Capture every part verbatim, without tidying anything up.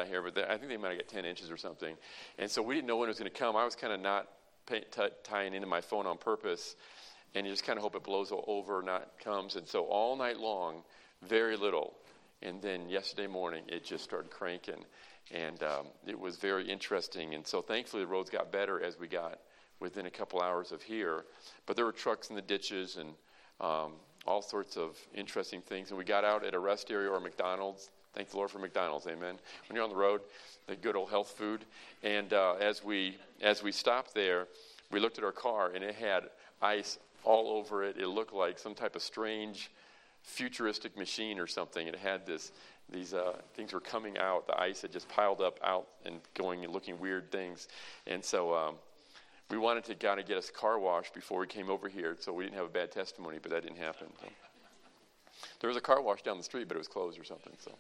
got here, but they, I think they might have got ten inches or something. And so we didn't know when it was going to come. I was kind of not pay, t- tying into my phone on purpose, and you just kind of hope it blows over, not comes. And so all night long, very little. And then yesterday morning, it just started cranking. And um, it was very interesting. And so thankfully, the roads got better as we got within a couple hours of here. But there were trucks in the ditches and um, all sorts of interesting things. And we got out at a rest area or a McDonald's. Thank the Lord for McDonald's, amen. When you're on the road, the good old health food. And uh, as we as we stopped there, we looked at our car, and it had ice all over it. It looked like some type of strange futuristic machine or something. It had this, these uh, things were coming out. The ice had just piled up out and going and looking weird things. And so um, we wanted to kind of get us a car wash before we came over here, so we didn't have a bad testimony, but that didn't happen. So. There was a car wash down the street, but it was closed or something. So,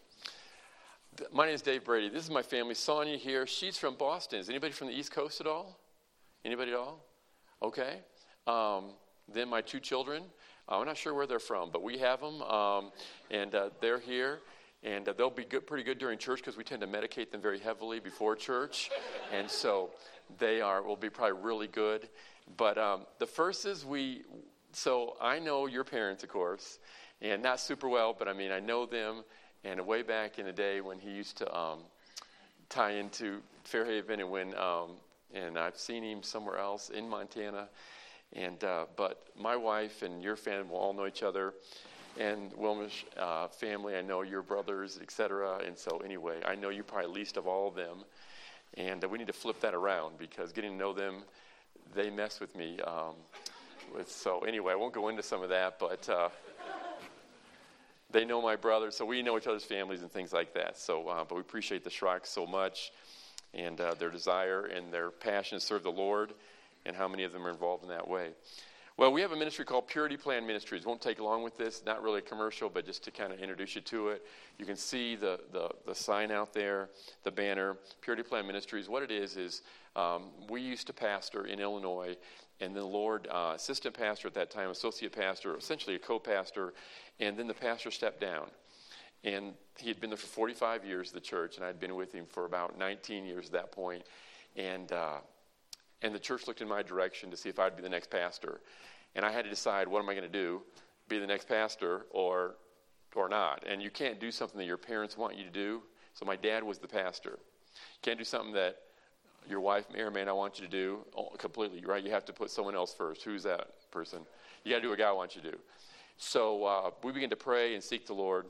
my name is Dave Brady. This is my family. Sonia here. She's from Boston. Is anybody from the East Coast at all? Anybody at all? Okay. Um, then my two children. Uh, I'm not sure where they're from, but we have them, um, and uh, they're here. And uh, they'll be good, pretty good during church because we tend to medicate them very heavily before church. And so they are will be probably really good. But um, the first is we. So I know your parents, of course. And not super well, but I mean, I know them. And way back in the day when he used to um, tie into Fairhaven, and when um, and I've seen him somewhere else in Montana. And uh, but my wife and your family will all know each other, and Wilma's uh, family. I know your brothers, et cetera. And so anyway, I know you probably least of all of them. And uh, we need to flip that around because getting to know them, they mess with me. Um, with, so anyway, I won't go into some of that, but. Uh, They know my brother, so we know each other's families and things like that. So, uh, but we appreciate the Shrocks so much, and uh, their desire and their passion to serve the Lord, and how many of them are involved in that way. Well, we have a ministry called Purity Plan Ministries. Won't take long with this. Not really a commercial, but just to kind of introduce you to it. You can see the the, the sign out there, the banner. Purity Plan Ministries. What it is is um, we used to pastor in Illinois. And the Lord, uh, assistant pastor at that time, associate pastor, essentially a co-pastor, and then the pastor stepped down. And he had been there for forty-five years, the church, and I'd been with him for about nineteen years at that point. And uh, and the church looked in my direction to see if I'd be the next pastor. And I had to decide, what am I going to do? Be the next pastor or or not? And you can't do something that your parents want you to do. So my dad was the pastor. You can't do something that your wife may or may not want you to do completely, right? You have to put someone else first. Who's that person? You got to do what God wants you to do. So uh, we began to pray and seek the Lord.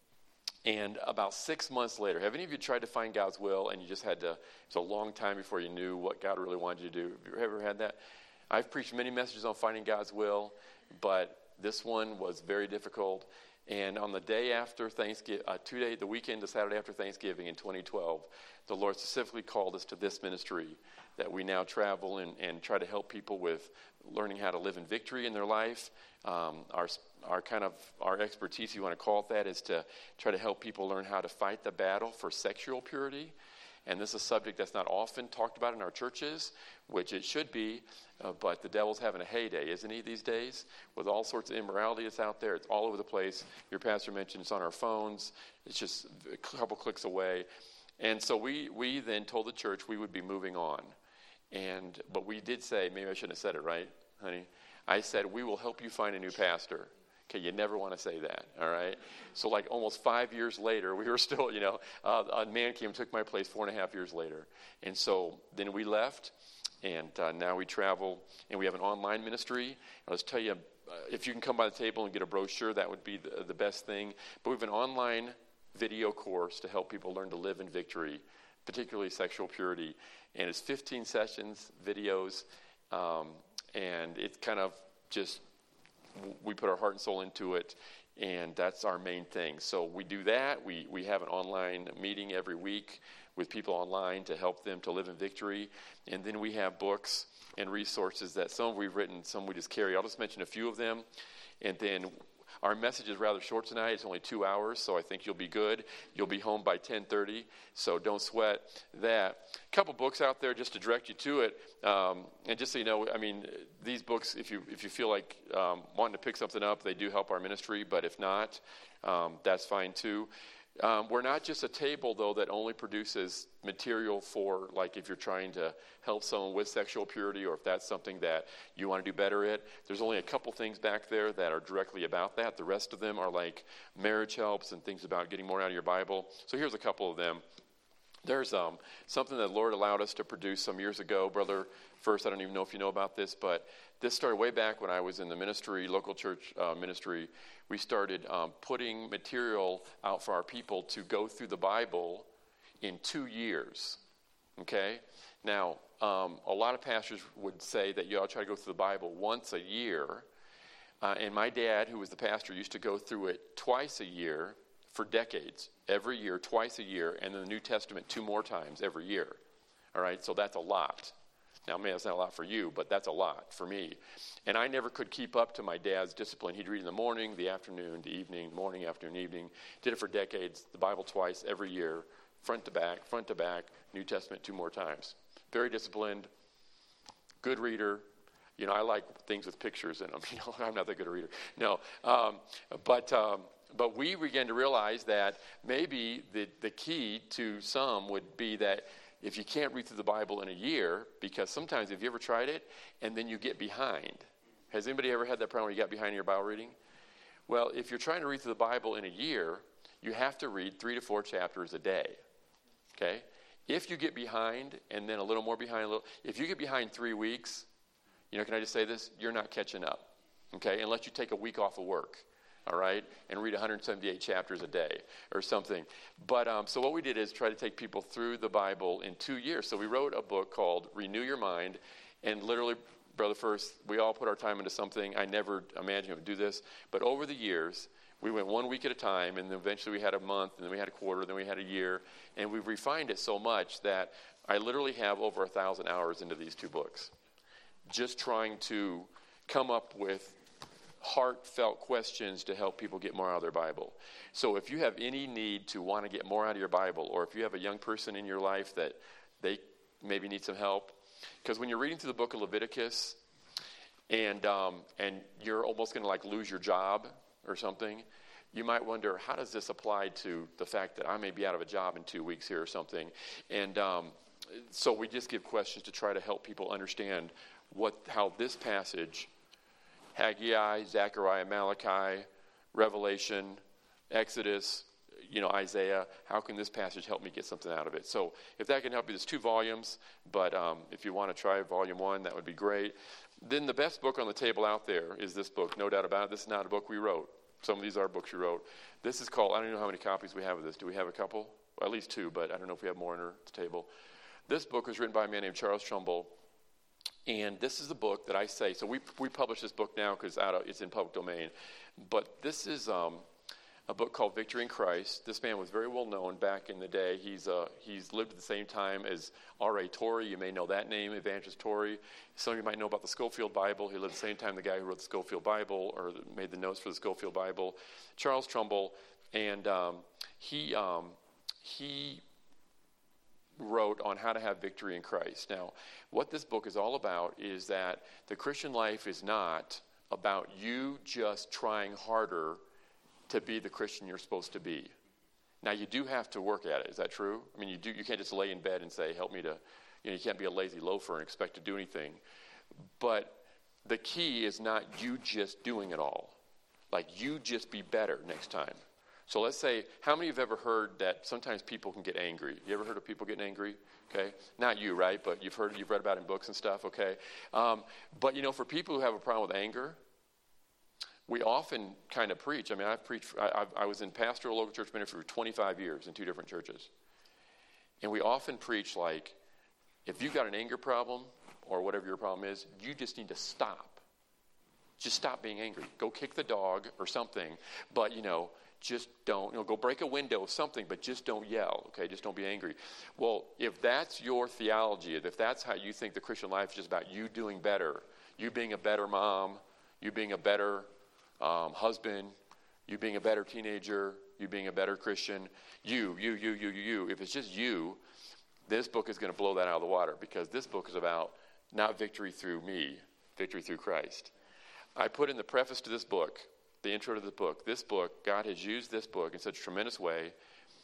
And about six months later, have any of you tried to find God's will and you just had to, it's a long time before you knew what God really wanted you to do? Have you ever had that? I've preached many messages on finding God's will, but this one was very difficult. And on the day after Thanksgiving, uh, two day, the weekend to Saturday after Thanksgiving in twenty twelve, the Lord specifically called us to this ministry that we now travel and, and try to help people with learning how to live in victory in their life. Um, our our kind of our expertise, if you want to call it that, is to try to help people learn how to fight the battle for sexual purity. And this is a subject that's not often talked about in our churches, which it should be, uh, but the devil's having a heyday, isn't he, these days? With all sorts of immorality that's out there. It's all over the place. Your pastor mentioned it's on our phones. It's just a couple clicks away. And so we, we then told the church we would be moving on. And but we did say, maybe I shouldn't have said it, right, honey? I said, we will help you find a new pastor. Okay, you never want to say that, all right? So like almost five years later, we were still, you know, uh, a man came and took my place four and a half years later. And so then we left, and uh, now we travel, and we have an online ministry. I'll just tell you, uh, if you can come by the table and get a brochure, that would be the, the best thing. But we have an online video course to help people learn to live in victory, particularly sexual purity. And it's fifteen sessions, videos, um, and it's kind of just... we put our heart and soul into it, and that's our main thing. So we do that. We we have an online meeting every week with people online to help them to live in victory. And then we have books and resources that some we've written, some we just carry. I'll just mention a few of them. And then our message is rather short tonight. It's only two hours, so I think you'll be good. You'll be home by ten thirty, so don't sweat that. A couple books out there just to direct you to it. Um, and just so you know, I mean, these books, if you if you feel like um, wanting to pick something up, they do help our ministry. But if not, um, that's fine too. Um, we're not just a table, though, that only produces material for, like, if you're trying to help someone with sexual purity or if that's something that you want to do better at. There's only a couple things back there that are directly about that. The rest of them are like marriage helps and things about getting more out of your Bible. So here's a couple of them. There's um, something that the Lord allowed us to produce some years ago. Brother First, I don't even know if you know about this, but this started way back when I was in the ministry, local church uh, ministry. We started um, putting material out for our people to go through the Bible in two years, okay? Now, um, a lot of pastors would say that you ought to try to go through the Bible once a year, uh, and my dad, who was the pastor, used to go through it twice a year for decades, every year, twice a year, and then the New Testament two more times every year, all right? So that's a lot. Now, man, that's not a lot for you, but that's a lot for me. And I never could keep up to my dad's discipline. He'd read in the morning, the afternoon, the evening, morning, afternoon, evening. Did it for decades, the Bible twice every year, front to back, front to back, New Testament two more times. Very disciplined, good reader. You know, I like things with pictures in them. You know, I'm not that good a reader. No, um, but um, but we began to realize that maybe the, the key to some would be that if you can't read through the Bible in a year, because sometimes, have you ever tried it, and then you get behind? Has anybody ever had that problem where you got behind in your Bible reading? Well, if you're trying to read through the Bible in a year, you have to read three to four chapters a day, okay? If you get behind, and then a little more behind, a little, if you get behind three weeks, you know, can I just say this? You're not catching up, okay, unless you take a week off of work. All right, and read one hundred seventy-eight chapters a day or something. But um, so what we did is try to take people through the Bible in two years. So we wrote a book called Renew Your Mind, and literally, Brother First, we all put our time into something. I never imagined I would do this, but over the years, we went one week at a time, and then eventually we had a month, and then we had a quarter, then we had a year, and we've refined it so much that I literally have over a thousand hours into these two books, just trying to come up with heartfelt questions to help people get more out of their Bible. So if you have any need to want to get more out of your Bible, or if you have a young person in your life that they maybe need some help, because when you're reading through the book of Leviticus and um, and you're almost going to like lose your job or something, you might wonder, how does this apply to the fact that I may be out of a job in two weeks here or something? And um, so we just give questions to try to help people understand what how this passage, Haggai, Zechariah, Malachi, Revelation, Exodus, you know, Isaiah, how can this passage help me get something out of it? So if that can help you, there's two volumes, but um, if you want to try volume one, that would be great. Then the best book on the table out there is this book, no doubt about it. This is not a book we wrote. Some of these are books we wrote. This is called, I don't know how many copies we have of this. Do we have a couple? Well, at least two, but I don't know if we have more on our table. This book was written by a man named Charles Trumbull. And this is the book that I say, so we we publish this book now because it's in public domain, but this is um, a book called Victory in Christ. This man was very well known back in the day. He's uh, he's lived at the same time as R A Torrey. You may know that name, Evangelist Torrey. Some of you might know about the Scofield Bible. He lived at the same time the guy who wrote the Scofield Bible or made the notes for the Scofield Bible, Charles Trumbull. And um, he um, he... wrote on how to have victory in Christ. Now, what this book is all about is that the Christian life is not about you just trying harder to be the Christian you're supposed to be. Now, you do have to work at it. Is that true? I mean, you do. You can't just lay in bed and say, help me to, you know, you can't be a lazy loafer and expect to do anything. But the key is not you just doing it all. Like, you just be better next time. So let's say, how many of you have ever heard that sometimes people can get angry? You ever heard of people getting angry? Okay, not you, right? But you've heard, you've read about it in books and stuff. Okay, um, but you know, for people who have a problem with anger, we often kind of preach. I mean, I've preached. I, I, I was in pastoral local church ministry for twenty-five years in two different churches, and we often preach like, if you've got an anger problem or whatever your problem is, you just need to stop. Just stop being angry. Go kick the dog or something. But you know. Just don't, you know, go break a window, something, but just don't yell, okay? Just don't be angry. Well, if that's your theology, if that's how you think the Christian life is just about you doing better, you being a better mom, you being a better um, husband, you being a better teenager, you being a better Christian, you, you, you, you, you, you. If it's just you, this book is going to blow that out of the water because this book is about not victory through me, victory through Christ. I put in the preface to this book, the intro to the book, this book, God has used this book in such a tremendous way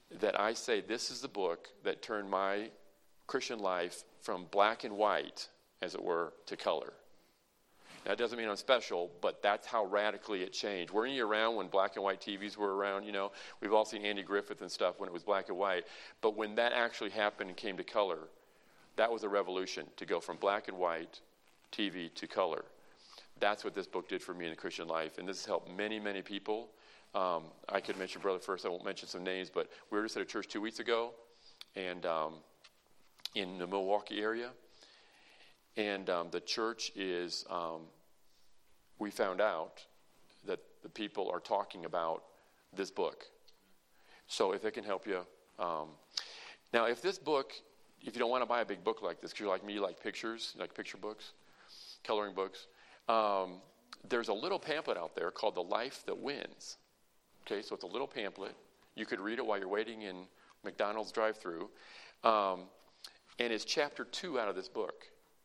that I say this is the book that turned my Christian life from black and white, as it were, to color. That doesn't mean I'm special, but that's how radically it changed. Weren't you around when black and white T Vs were around? You know, we've all seen Andy Griffith and stuff when it was black and white. But when that actually happened and came to color, that was a revolution, to go from black and white T V to color. That's what this book did for me in the Christian life. And this has helped many, many people. Um, I could mention Brother first. I won't mention some names, but we were just at a church two weeks ago and um, in the Milwaukee area. And um, the church is, um, we found out that the people are talking about this book. So if it can help you. Um, now, if this book, if you don't want to buy a big book like this, because you're like me, you like pictures, you like picture books, coloring books, um, there's a little pamphlet out there called The Life That Wins. Okay, so it's a little pamphlet. You could read it while you're waiting in McDonald's drive-thru. Um, and it's chapter two out of this book.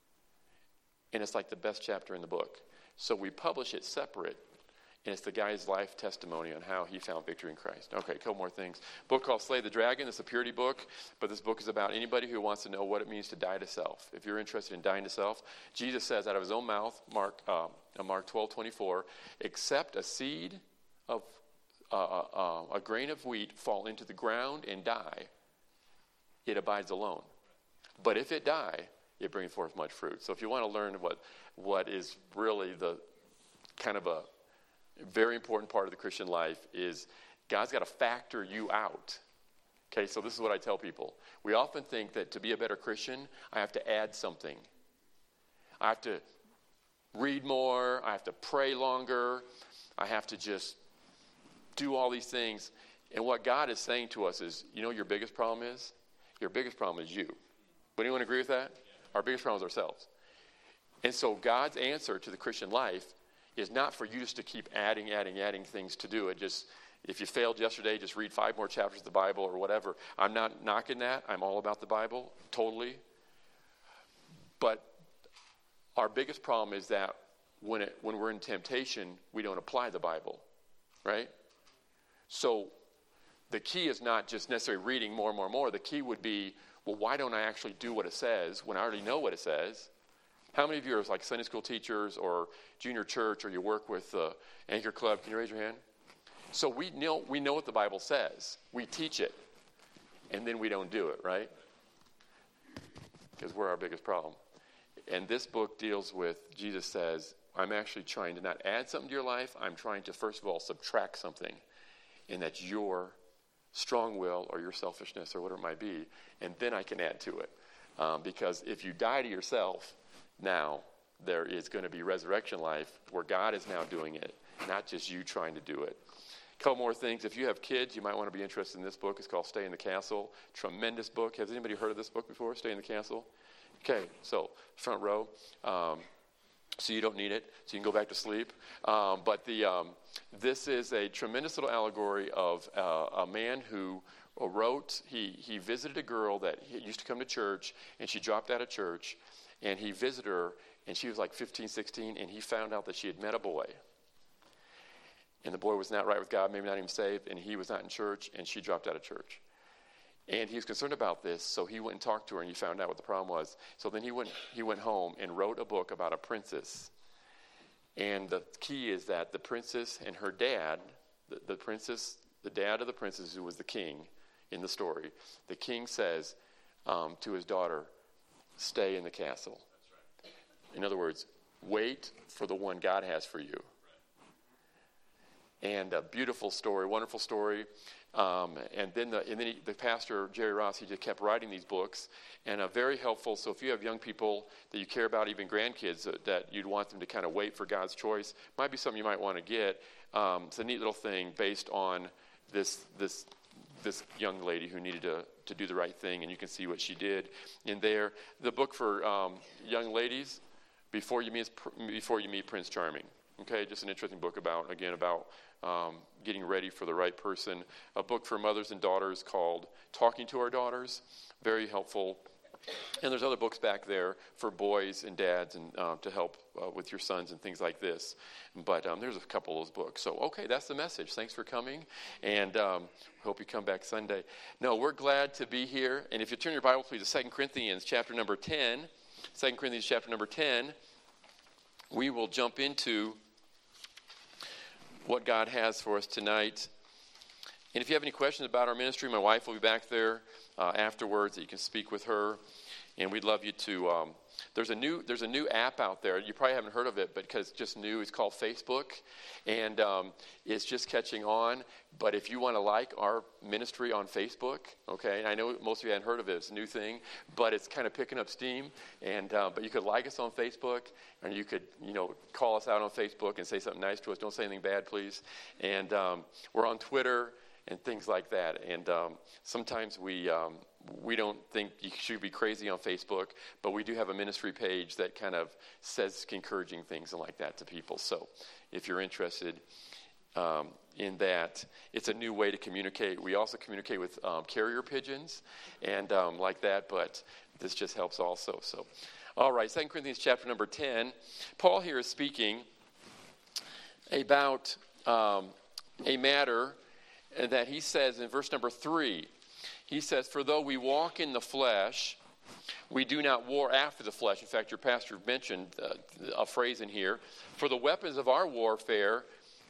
And it's like the best chapter in the book. So we publish it separate, and it's the guy's life testimony on how he found victory in Christ. Okay, a couple more things. Book called Slay the Dragon. It's a purity book, but this book is about anybody who wants to know what it means to die to self. If you're interested in dying to self, Jesus says out of his own mouth, Mark uh, Mark twelve twenty-four, except a seed of uh, uh, a grain of wheat fall into the ground and die, it abides alone. But if it die, it brings forth much fruit. So if you want to learn what what is really the kind of a very important part of the Christian life is God's got to factor you out. Okay, so this is what I tell people. We often think that to be a better Christian, I have to add something. I have to read more. I have to pray longer. I have to just do all these things. And what God is saying to us is, you know what your biggest problem is? Your biggest problem is you. Would anyone agree with that? Our biggest problem is ourselves. And so God's answer to the Christian life is not for you just to keep adding, adding, adding things to do it. Just if you failed yesterday, just read five more chapters of the Bible or whatever. I'm not knocking that. I'm all about the Bible, totally. But our biggest problem is that when it, when we're in temptation, we don't apply the Bible, right? So the key is not just necessarily reading more and more and more. The key would be, well, why don't I actually do what it says when I already know what it says? How many of you are like Sunday school teachers or junior church or you work with the Anchor Club? Can you raise your hand? So we know, we know what the Bible says. We teach it, and then we don't do it, right? Because we're our biggest problem. And this book deals with, Jesus says, I'm actually trying to not add something to your life. I'm trying to, first of all, subtract something. And that's your strong will or your selfishness or whatever it might be. And then I can add to it. Um, because if you die to yourself, now there is going to be resurrection life where God is now doing it, not just you trying to do it. A couple more things. If you have kids, you might want to be interested in this book. It's called Stay in the Castle. Tremendous book. Has anybody heard of this book before, Stay in the Castle? Okay, so front row. Um, so you don't need it, so you can go back to sleep. Um, but the um, this is a tremendous little allegory of uh, a man who wrote, he, he visited a girl that used to come to church, and she dropped out of church, and he visited her, and she was like fifteen, sixteen, and he found out that she had met a boy. And the boy was not right with God, maybe not even saved, and he was not in church, and she dropped out of church. And he was concerned about this, so he went and talked to her, and he found out what the problem was. So then he went he went home and wrote a book about a princess. And the key is that the princess and her dad, the, the princess, the dad of the princess who was the king in the story, the king says um, to his daughter, stay in the castle. That's right. In other words, wait for the one God has for you. Right. And a beautiful story, wonderful story. Um, and then, the, and then he, the pastor, Jerry Ross, he just kept writing these books. And uh, very helpful. So if you have young people that you care about, even grandkids, uh, that you'd want them to kind of wait for God's choice, might be something you might want to get. Um, it's a neat little thing based on this this this young lady who needed to, to do the right thing. And you can see what she did in there. The book for um, young ladies, Before You Meet Before You Meet Prince Charming. Okay, just an interesting book about, again, about um, getting ready for the right person. A book for mothers and daughters called Talking to Our Daughters. Very helpful And there's other books back there for boys and dads and uh, to help uh, with your sons and things like this. But um, there's a couple of those books. So, okay, that's the message. Thanks for coming, and um, hope you come back Sunday. No, we're glad to be here. And if you turn your Bible, please, to Second Corinthians chapter number ten, Second Corinthians chapter number ten, we will jump into what God has for us tonight. And if you have any questions about our ministry, my wife will be back there uh, afterwards that you can speak with her. And we'd love you to, um, there's a new there's a new app out there. You probably haven't heard of it, but because it's just new, it's called Facebook. And um, it's just catching on. But if you want to like our ministry on Facebook, okay, and I know most of you hadn't heard of it, it's a new thing, but it's kind of picking up steam. And uh, but you could like us on Facebook, and you could, you know, call us out on Facebook and say something nice to us. Don't say anything bad, please. And um, we're on Twitter and things like that. And um, sometimes we um, we don't think you should be crazy on Facebook, but we do have a ministry page that kind of says encouraging things and like that to people. So if you're interested um, in that, it's a new way to communicate. We also communicate with um, carrier pigeons and um, like that, but this just helps also. So, all right, Second Corinthians chapter number ten. Paul here is speaking about um, a matter that he says in verse number three. He says, "For though we walk in the flesh, we do not war after the flesh." In fact, your pastor mentioned uh, a phrase in here. "For the weapons of our warfare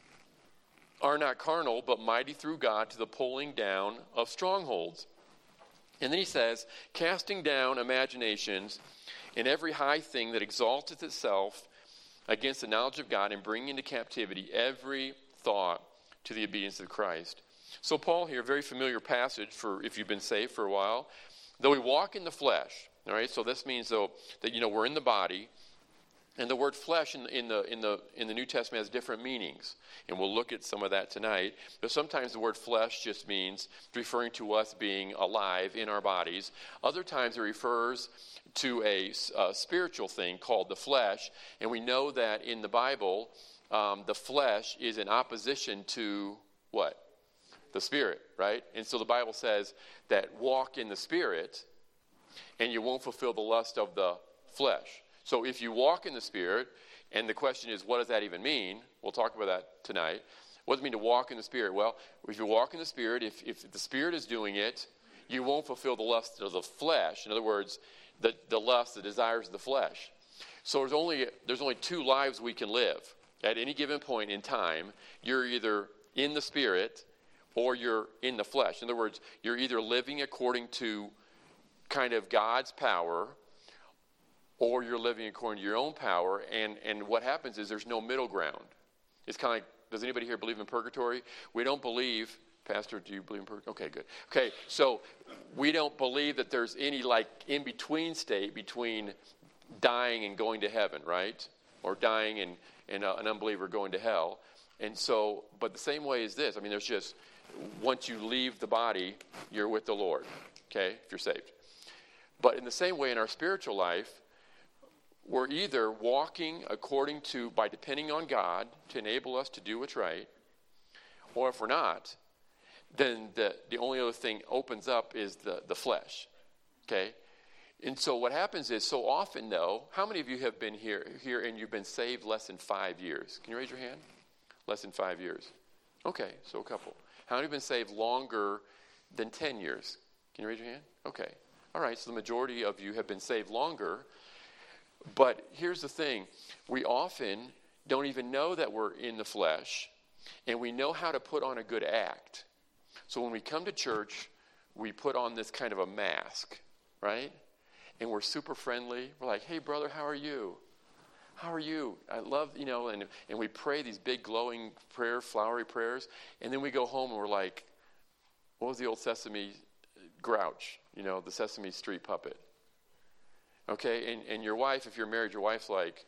are not carnal, but mighty through God to the pulling down of strongholds." And then he says, "Casting down imaginations and every high thing that exalteth itself against the knowledge of God, and bringing into captivity every thought to the obedience of Christ." So Paul here, very familiar passage for if you've been saved for a while. Though we walk in the flesh, all right. So this means though that you know we're in the body, and the word flesh in, in the in the in the New Testament has different meanings, and we'll look at some of that tonight. But sometimes the word flesh just means referring to us being alive in our bodies. Other times it refers to a, a spiritual thing called the flesh, and we know that in the Bible, um, the flesh is in opposition to what? The Spirit, right? And so the Bible says that walk in the Spirit and you won't fulfill the lust of the flesh. So if you walk in the Spirit, and the question is, what does that even mean? We'll talk about that tonight. What does it mean to walk in the Spirit? Well, if you walk in the Spirit, if, if the Spirit is doing it, you won't fulfill the lust of the flesh. In other words, the, the lust, the desires of the flesh. So there's only there's only two lives we can live. At any given point in time, you're either in the Spirit or you're in the flesh. In other words, you're either living according to kind of God's power, or you're living according to your own power. And, and what happens is there's no middle ground. It's kind of like, does anybody here believe in purgatory? We don't believe, Pastor, do you believe in purgatory? Okay, good. Okay, so we don't believe that there's any like in-between state between dying and going to heaven, right? Or dying and, and uh, an unbeliever going to hell. And so, but the same way is this. I mean, there's just, once you leave the body, you're with the Lord, okay, if you're saved. But in the same way in our spiritual life, we're either walking according to, by depending on God to enable us to do what's right, or if we're not, then the, the only other thing opens up is the, the flesh, okay? And so what happens is, so often though, how many of you have been here, here and you've been saved less than five years? Can you raise your hand? Less than five years. Okay, so a couple. How many have been saved longer than ten years? Can you raise your hand? Okay. All right, so the majority of you have been saved longer. But here's the thing. We often don't even know that we're in the flesh, and we know how to put on a good act. So when we come to church, we put on this kind of a mask, right? And we're super friendly. We're like, "Hey, brother, how are you? How are you? I love, you know," and, and we pray these big glowing prayer, flowery prayers. And then we go home and we're like, what was the old Sesame Grouch? You know, the Sesame Street puppet. Okay, and, and your wife, if you're married, your wife's like,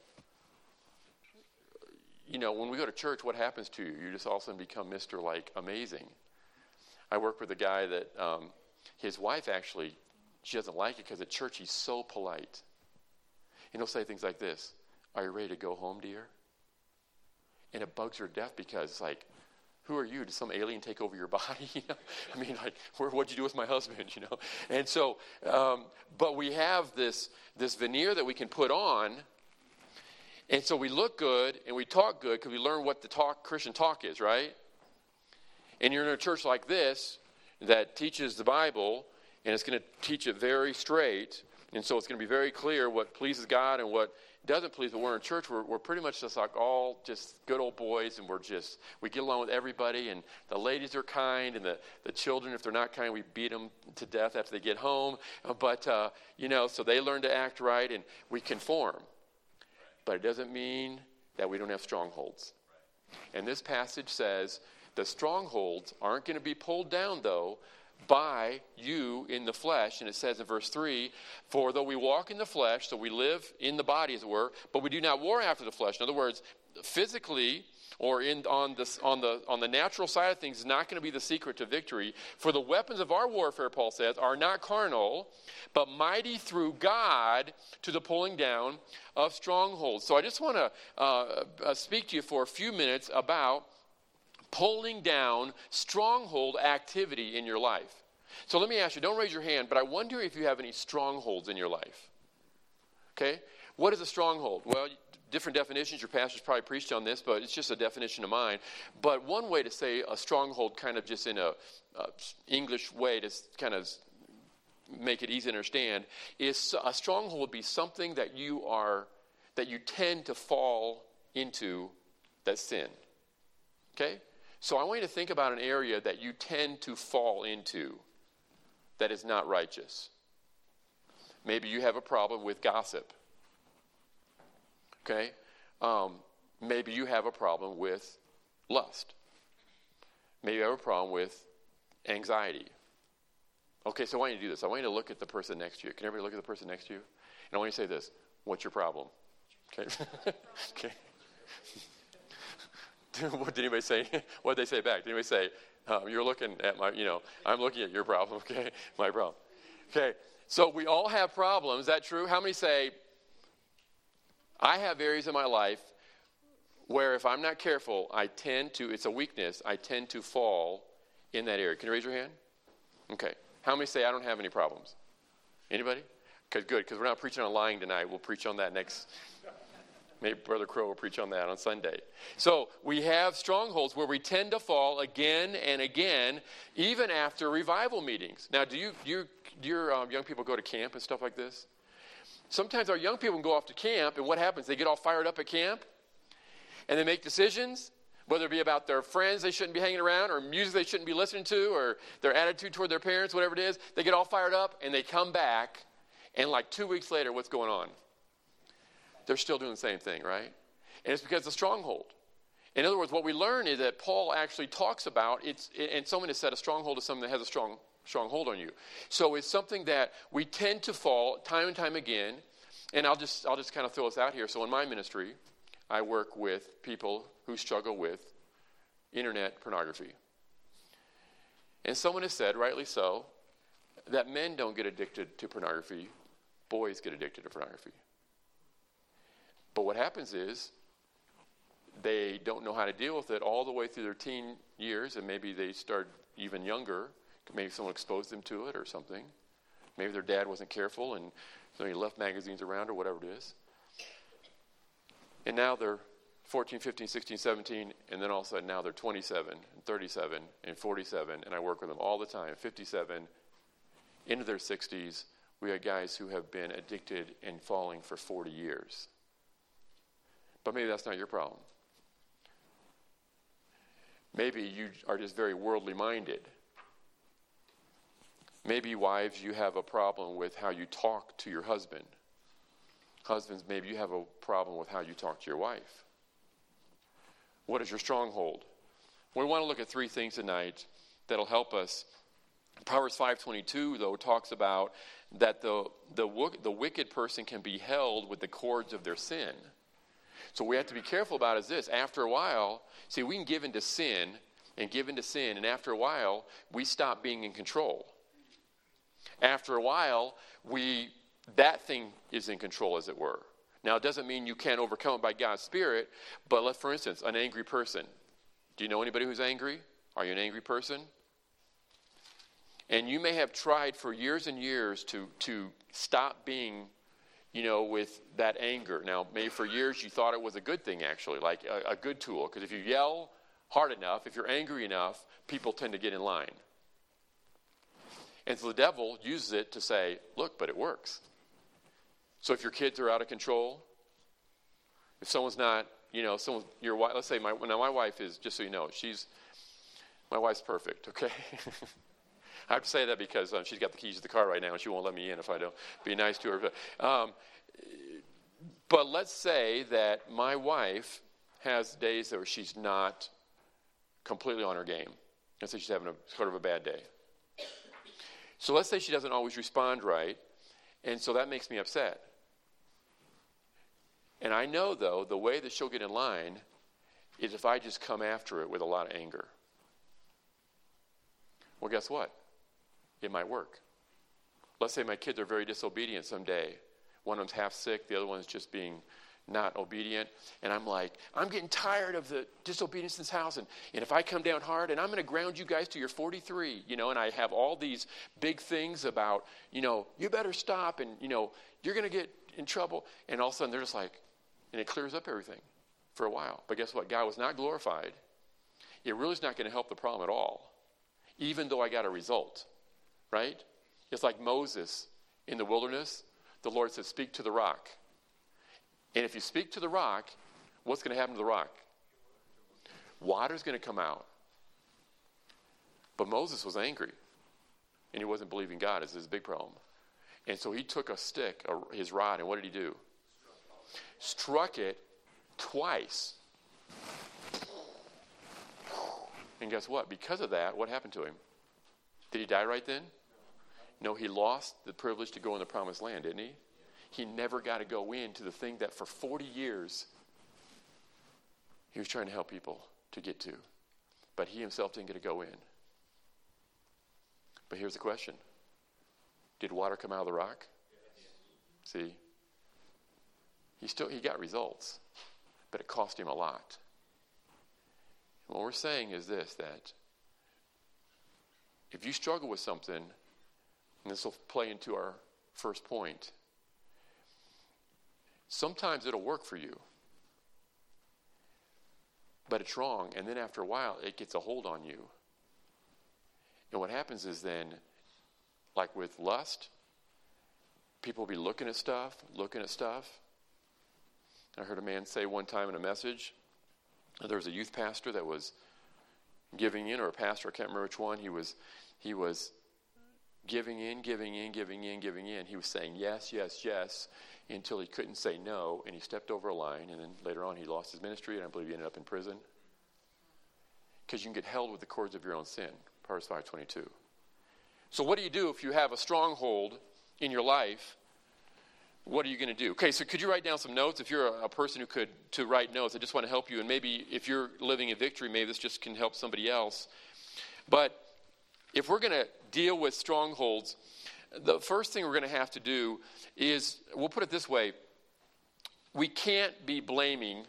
you know, when we go to church, what happens to you? You just all of a sudden become Mister like amazing. I work with a guy that um, his wife actually, she doesn't like it because at church he's so polite. And he'll say things like this: "Are you ready to go home, dear?" And it bugs her to death because it's like, who are you? Did some alien take over your body? You know? I mean, like, where, what'd you do with my husband? You know? And so, um, but we have this this veneer that we can put on, and so we look good and we talk good because we learn what the talk Christian talk is, right? And you're in a church like this that teaches the Bible, and it's going to teach it very straight, and so it's going to be very clear what pleases God and what doesn't please. But we're in church, we're, we're pretty much just like all just good old boys, and we're just, we get along with everybody, and the ladies are kind, and the, the children, if they're not kind, we beat them to death after they get home. But, uh, you know, so they learn to act right, and we conform. But it doesn't mean that we don't have strongholds. And this passage says the strongholds aren't going to be pulled down, though, by you in the flesh. And it says in verse three, for though we walk in the flesh, so we live in the body, as it were, but we do not war after the flesh. In other words, physically or in on the on the on the natural side of things is not going to be the secret to victory. For the weapons of our warfare, Paul says, are not carnal, but mighty through God to the pulling down of strongholds. So I just want to uh, uh, speak to you for a few minutes about pulling down stronghold activity in your life. So let me ask you, don't raise your hand, but I wonder if you have any strongholds in your life. Okay? What is a stronghold? Well, different definitions. Your pastor's probably preached on this, but it's just a definition of mine. But one way to say a stronghold, kind of just in a, a English way to kind of make it easy to understand, is a stronghold would be something that you are, that you tend to fall into that sin. Okay? So I want you to think about an area that you tend to fall into that is not righteous. Maybe you have a problem with gossip. Okay? Um, maybe you have a problem with lust. Maybe you have a problem with anxiety. Okay, so I want you to do this. I want you to look at the person next to you. Can everybody look at the person next to you? And I want you to say this. What's your problem? Okay? Okay. What did anybody say? What did they say back? Did anybody say, um, you're looking at my, you know, I'm looking at your problem, okay? My problem. Okay, so we all have problems. Is that true? How many say, I have areas in my life where if I'm not careful, I tend to, it's a weakness, I tend to fall in that area. Can you raise your hand? Okay. How many say, I don't have any problems? Anybody? Because good, because we're not preaching on lying tonight. We'll preach on that next. Maybe Brother Crow will preach on that on Sunday. So we have strongholds where we tend to fall again and again, even after revival meetings. Now, do you, do you, do your um, young people go to camp and stuff like this? Sometimes our young people can go off to camp, and what happens? They get all fired up at camp, and they make decisions, whether it be about their friends they shouldn't be hanging around, or music they shouldn't be listening to, or their attitude toward their parents, whatever it is. They get all fired up, and they come back, and like two weeks later, what's going on? They're still doing the same thing, right? And it's because it's a stronghold. In other words, what we learn is that Paul actually talks about, it's, and someone has said a stronghold is something that has a strong strong hold on you. So it's something that we tend to fall time and time again. And I'll just I'll just kind of throw this out here. So in my ministry, I work with people who struggle with internet pornography. And someone has said, rightly so, that men don't get addicted to pornography, boys get addicted to pornography. But what happens is they don't know how to deal with it all the way through their teen years, and maybe they start even younger. Maybe someone exposed them to it or something. Maybe their dad wasn't careful and so he left magazines around or whatever it is. And now they're fourteen, fifteen, sixteen, seventeen, and then all of a sudden now they're twenty-seven, and thirty-seven, and forty-seven, and I work with them all the time, fifty-seven, into their sixties. We have guys who have been addicted and falling for forty years. But maybe that's not your problem. Maybe you are just very worldly minded. Maybe, wives, you have a problem with how you talk to your husband. Husbands, maybe you have a problem with how you talk to your wife. What is your stronghold? We want to look at three things tonight that'll help us. Proverbs five twenty-two, though, talks about that the, the, the wicked person can be held with the cords of their sin. So we have to be careful about is this. After a while, see, we can give into sin and give into sin, and after a while, we stop being in control. After a while, we that thing is in control, as it were. Now, it doesn't mean you can't overcome it by God's Spirit, but let, for instance, an angry person. Do you know anybody who's angry? Are you an angry person? And you may have tried for years and years to, to stop being, you know, with that anger. Now, maybe for years you thought it was a good thing, actually, like a, a good tool. Because if you yell hard enough, if you're angry enough, people tend to get in line. And so the devil uses it to say, look, but it works. So if your kids are out of control, if someone's not, you know, someone, your wife, let's say my, now my wife is, just so you know, she's, my wife's perfect, okay? I have to say that because um, she's got the keys to the car right now and she won't let me in if I don't be nice to her. Um, but let's say that my wife has days where she's not completely on her game. Let's say she's having a sort of a bad day. So let's say she doesn't always respond right, and so that makes me upset. And I know, though, the way that she'll get in line is if I just come after it with a lot of anger. Well, guess what? It might work. Let's say my kids are very disobedient someday. One of them's half sick, the other one's just being not obedient. And I'm like, I'm getting tired of the disobedience in this house. And, and if I come down hard, and I'm going to ground you guys to your forty-three, you know, and I have all these big things about, you know, you better stop, and, you know, you're going to get in trouble. And all of a sudden they're just like, and it clears up everything for a while. But guess what? God was not glorified. It really is not going to help the problem at all, even though I got a result, right? It's like Moses in the wilderness. The Lord said, speak to the rock. And if you speak to the rock, what's going to happen to the rock? Water's going to come out. But Moses was angry, and he wasn't believing God. Is his big problem. And so he took a stick, a, his rod, and what did he do? Struck it twice. And guess what? Because of that, what happened to him? Did he die right then? No, he lost the privilege to go in the promised land, didn't he? He never got to go into the thing that for forty years he was trying to help people to get to. But he himself didn't get to go in. But here's the question. Did water come out of the rock? See? He still he got results, but it cost him a lot. And what we're saying is this, that if you struggle with something, and this will play into our first point, sometimes it'll work for you, but it's wrong, and then after a while, it gets a hold on you. And what happens is then, like with lust, people will be looking at stuff, looking at stuff. I heard a man say one time in a message, there was a youth pastor that was giving in, or a pastor, I can't remember which one, he was, he was giving in, giving in, giving in, giving in. He was saying yes, yes, yes, until he couldn't say no, and he stepped over a line, and then later on he lost his ministry, and I believe he ended up in prison. Because you can get held with the cords of your own sin, Proverbs five twenty-two. So what do you do if you have a stronghold in your life? What are you going to do? Okay, so could you write down some notes? If you're a, a person who could to write notes, I just want to help you, and maybe if you're living in victory, maybe this just can help somebody else. But if we're going to deal with strongholds, the first thing we're going to have to do is, we'll put it this way, we can't be blaming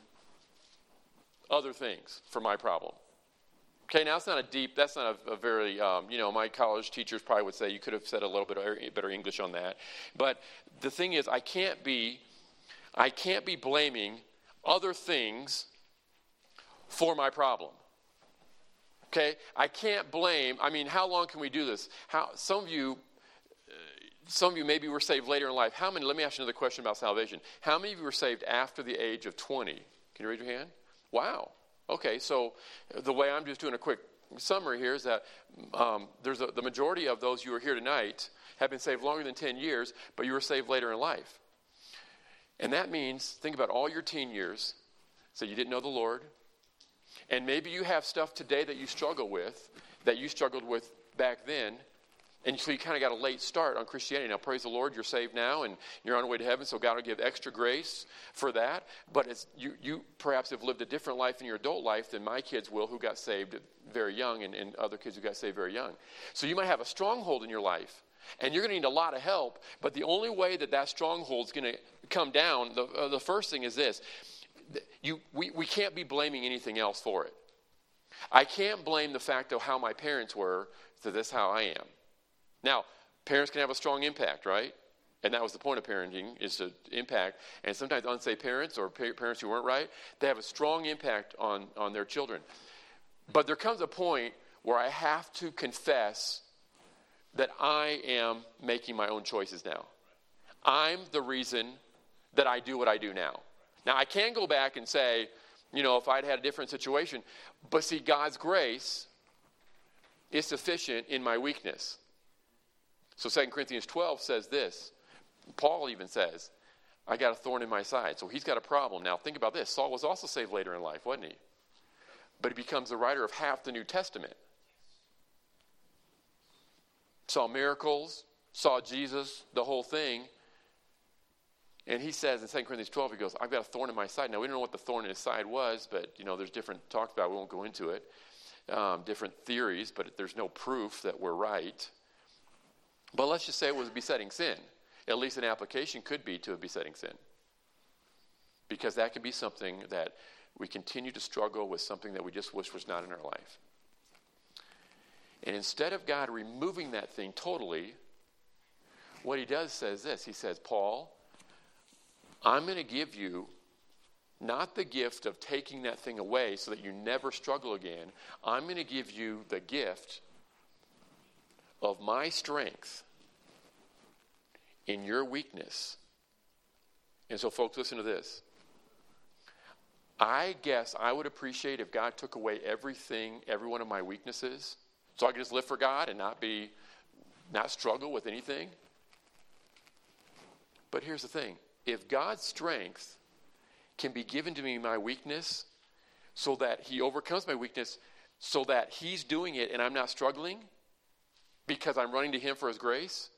other things for my problem. Okay, now it's not a deep, that's not a, a very, um, you know, my college teachers probably would say you could have said a little bit better English on that. But the thing is, I can't be, I can't be blaming other things for my problem. Okay, I can't blame, I mean, how long can we do this? How, some of you, uh, some of you maybe were saved later in life. How many, let me ask you another question about salvation. How many of you were saved after the age of twenty? Can you raise your hand? Wow. Okay, so the way I'm just doing a quick summary here is that um, there's a, the majority of those who are here tonight have been saved longer than ten years, but you were saved later in life. And that means, think about all your teen years. So you didn't know the Lord. And maybe you have stuff today that you struggle with, that you struggled with back then. And so you kind of got a late start on Christianity. Now, praise the Lord, you're saved now, and you're on the way to heaven, so God will give extra grace for that. But it's, you, you perhaps have lived a different life in your adult life than my kids will, who got saved very young, and, and other kids who got saved very young. So you might have a stronghold in your life, and you're going to need a lot of help. But the only way that that stronghold is going to come down, the, uh, the first thing is this. You, we, we can't be blaming anything else for it. I can't blame the fact of how my parents were, so that's how I am. Now, parents can have a strong impact, right? And that was the point of parenting, is to impact. And sometimes unsafe parents or pa- parents who weren't right, they have a strong impact on, on their children. But there comes a point where I have to confess that I am making my own choices now. I'm the reason that I do what I do now. Now, I can go back and say, you know, if I'd had a different situation, but see, God's grace is sufficient in my weakness. So Second Corinthians twelve says this. Paul even says, I got a thorn in my side. So he's got a problem. Now, think about this. Saul was also saved later in life, wasn't he? But he becomes the writer of half the New Testament. Saw miracles, saw Jesus, the whole thing. And he says in Second Corinthians twelve, he goes, I've got a thorn in my side. Now, we don't know what the thorn in his side was, but, you know, there's different talks about it. We won't go into it. Um, different theories, but there's no proof that we're right. But let's just say it was a besetting sin. At least an application could be to a besetting sin. Because that can be something that we continue to struggle with, something that we just wish was not in our life. And instead of God removing that thing totally, what he does says this. He says, Paul, I'm going to give you not the gift of taking that thing away so that you never struggle again. I'm going to give you the gift of my strength in your weakness. And so, folks, listen to this. I guess I would appreciate if God took away everything, every one of my weaknesses, so I could just live for God and not be, not struggle with anything. But here's the thing. If God's strength can be given to me in my weakness so that he overcomes my weakness, so that he's doing it and I'm not struggling because I'm running to him for his grace,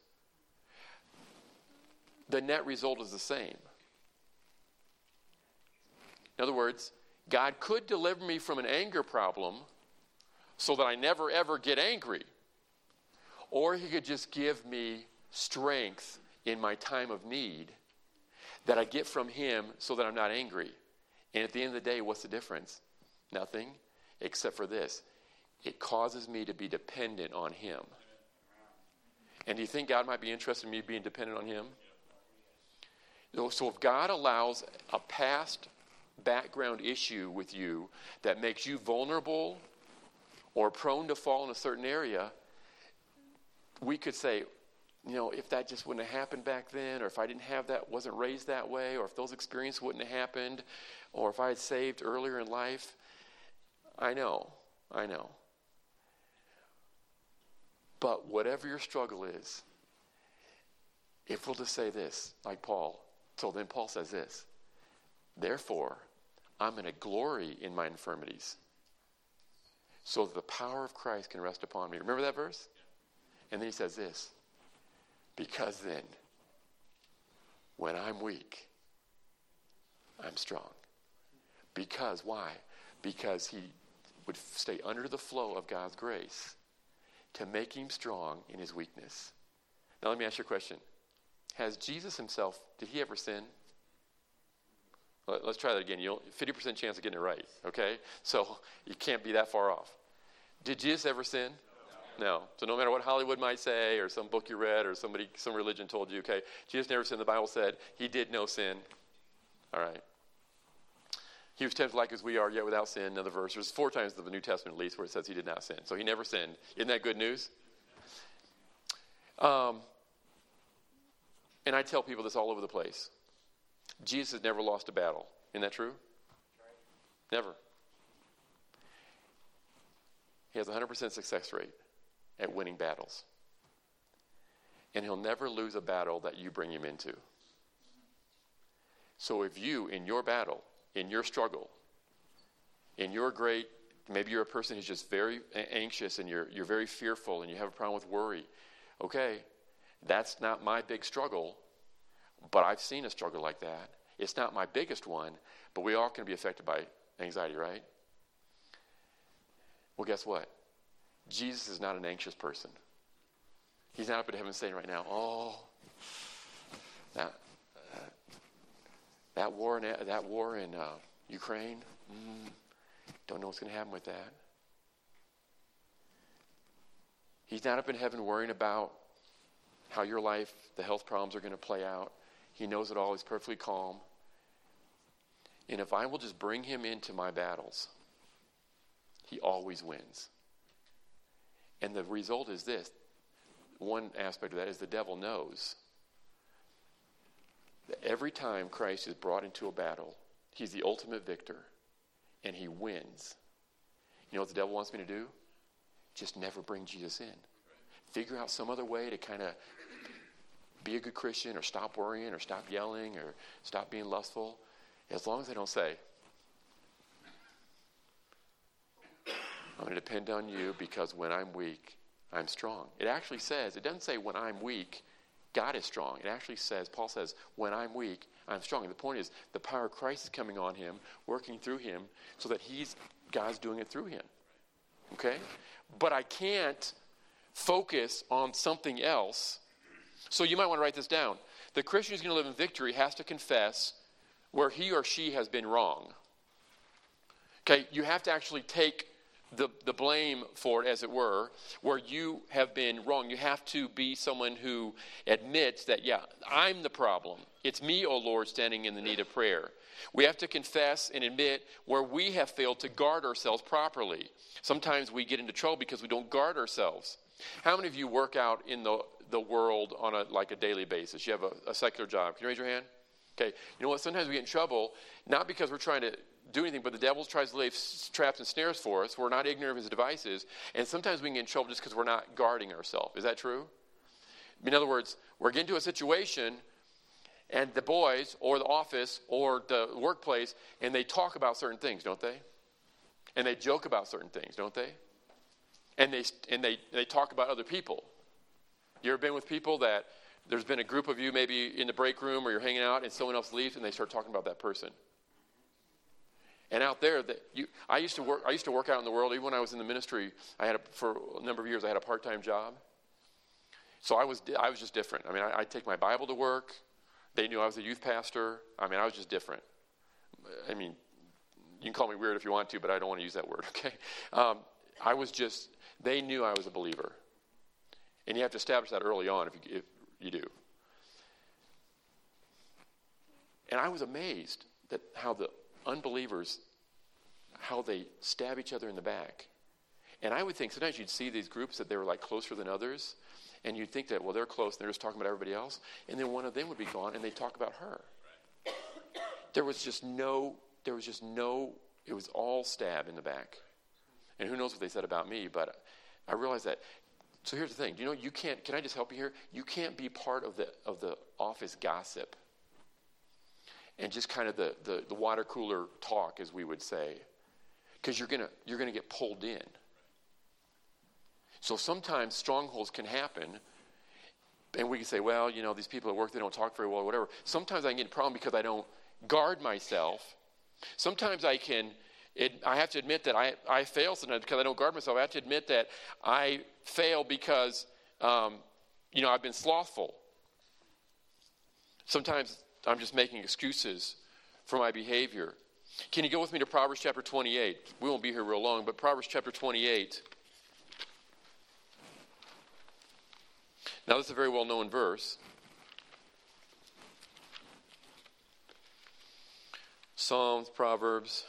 the net result is the same. In other words, God could deliver me from an anger problem so that I never ever get angry. Or he could just give me strength in my time of need that I get from him so that I'm not angry. And at the end of the day, what's the difference? Nothing, except for this. It causes me to be dependent on him. And do you think God might be interested in me being dependent on him? So if God allows a past background issue with you that makes you vulnerable or prone to fall in a certain area, we could say, you know, if that just wouldn't have happened back then, or if I didn't have that, wasn't raised that way, or if those experiences wouldn't have happened, or if I had saved earlier in life, I know, I know. But whatever your struggle is, if we'll just say this, like Paul, so then Paul says this, therefore, I'm going to glory in my infirmities so that the power of Christ can rest upon me. Remember that verse? And then he says this, because then, when I'm weak, I'm strong. Because, why? Because he would stay under the flow of God's grace to make him strong in his weakness. Now let me ask you a question. Has Jesus himself, did he ever sin? Let's try that again. You'll fifty percent chance of getting it right, okay? So you can't be that far off. Did Jesus ever sin? No. no. So no matter what Hollywood might say, or some book you read, or somebody, some religion told you, okay, Jesus never sinned. The Bible said he did no sin. All right. He was tempted like as we are, yet without sin. Another verse. There's four times in the New Testament at least where it says he did not sin. So he never sinned. Isn't that good news? Um, and I tell people this all over the place. Jesus has never lost a battle. Isn't that true? Never. He has a one hundred percent success rate at winning battles. And he'll never lose a battle that you bring him into. So if you, in your battle, in your struggle, in your great, maybe you're a person who's just very anxious and you're you're very fearful and you have a problem with worry. Okay, that's not my big struggle, but I've seen a struggle like that. It's not my biggest one, but we all can be affected by anxiety, right? Well, guess what? Jesus is not an anxious person. He's not up in heaven saying right now, oh, that uh, that war in that war in uh, Ukraine. Mm, don't know what's going to happen with that. He's not up in heaven worrying about how your life, the health problems are going to play out. He knows it all. He's perfectly calm. And if I will just bring him into my battles, he always wins. And the result is this. One aspect of that is the devil knows that every time Christ is brought into a battle, he's the ultimate victor, and he wins. You know what the devil wants me to do? Just never bring Jesus in. Figure out some other way to kind of be a good Christian, or stop worrying, or stop yelling, or stop being lustful. As long as I don't say, I'm going to depend on you because when I'm weak, I'm strong. It actually says, it doesn't say when I'm weak, God is strong. It actually says, Paul says, when I'm weak, I'm strong. And the point is, the power of Christ is coming on him, working through him, so that he's, God's doing it through him. Okay? But I can't focus on something else. So you might want to write this down. The Christian who's going to live in victory has to confess where he or she has been wrong. Okay? You have to actually take the, the blame for it, as it were, where you have been wrong. You have to be someone who admits that, yeah, I'm the problem. It's me, O Lord, standing in the need of prayer. We have to confess and admit where we have failed to guard ourselves properly. Sometimes we get into trouble because we don't guard ourselves. How many of you work out in the, the world on a like a daily basis? You have a, a secular job. Can you raise your hand? Okay. You know what? Sometimes we get in trouble, not because we're trying to do anything, but the devil tries to lay traps and snares for us. We're not ignorant of his devices. And sometimes we can get in trouble just because we're not guarding ourselves. Is that true? In other words, we're getting to a situation, and the boys or the office or the workplace, and they talk about certain things, don't they? And they joke about certain things, don't they? And they and they, they talk about other people. You ever been with people that there's been a group of you maybe in the break room or you're hanging out and someone else leaves and they start talking about that person? And out there, that you, I used to work. I used to work out in the world. Even when I was in the ministry, I had a, for a number of years. I had a part-time job. So I was I was just different. I mean, I, I'd take my Bible to work. They knew I was a youth pastor. I mean, I was just different. I mean, you can call me weird if you want to, but I don't want to use that word. Okay, um, I was just. They knew I was a believer, and you have to establish that early on if you, if you do. And I was amazed that how the unbelievers, how they stab each other in the back. And I would think sometimes you'd see these groups that they were like closer than others, and you'd think that, well, they're close, and they're just talking about everybody else, and then one of them would be gone, and they'd talk about her. There was just no, there was just no, it was all stab in the back. And who knows what they said about me, but I realized that. So here's the thing. You know, you can't, can I just help you here? You can't be part of the of the office gossip and just kind of the, the, the water cooler talk, as we would say, because you're gonna you're gonna get pulled in. So sometimes strongholds can happen, and we can say, well, you know, these people at work, they don't talk very well, or whatever. Sometimes I can get a problem because I don't guard myself. Sometimes I can, it, I have to admit that I, I fail sometimes because I don't guard myself. I have to admit that I fail because, um, you know, I've been slothful. Sometimes I'm just making excuses for my behavior. Can you go with me to Proverbs chapter twenty-eight? We won't be here real long, but Proverbs chapter twenty-eight. Now, this is a very well-known verse. Psalms, Proverbs.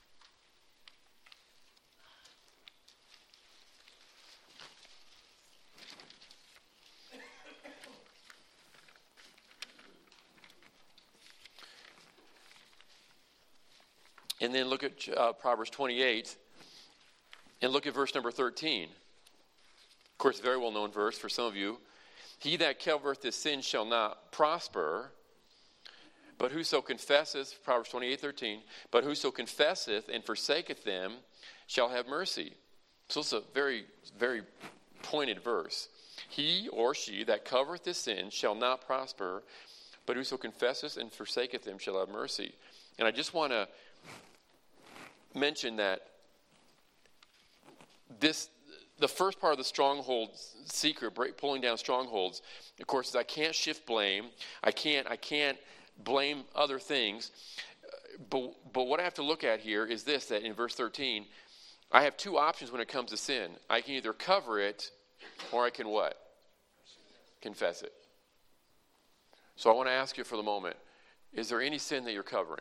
And then look at uh, Proverbs twenty-eight, and look at verse number thirteen. Of course, very well-known verse for some of you. He that covereth his sin shall not prosper, but whoso confesseth, Proverbs twenty-eight thirteen, but whoso confesseth and forsaketh them shall have mercy. So it's a very, very pointed verse. He or she that covereth his sin shall not prosper, but whoso confesseth and forsaketh them shall have mercy. And I just want to mention that this, the first part of the stronghold secret, break, pulling down strongholds, of course, is I can't shift blame. I can't, I can't blame other things. But, but what I have to look at here is this, that in verse thirteen, I have two options when it comes to sin. I can either cover it or I can what? Confess it. So I want to ask you for the moment, is there any sin that you're covering?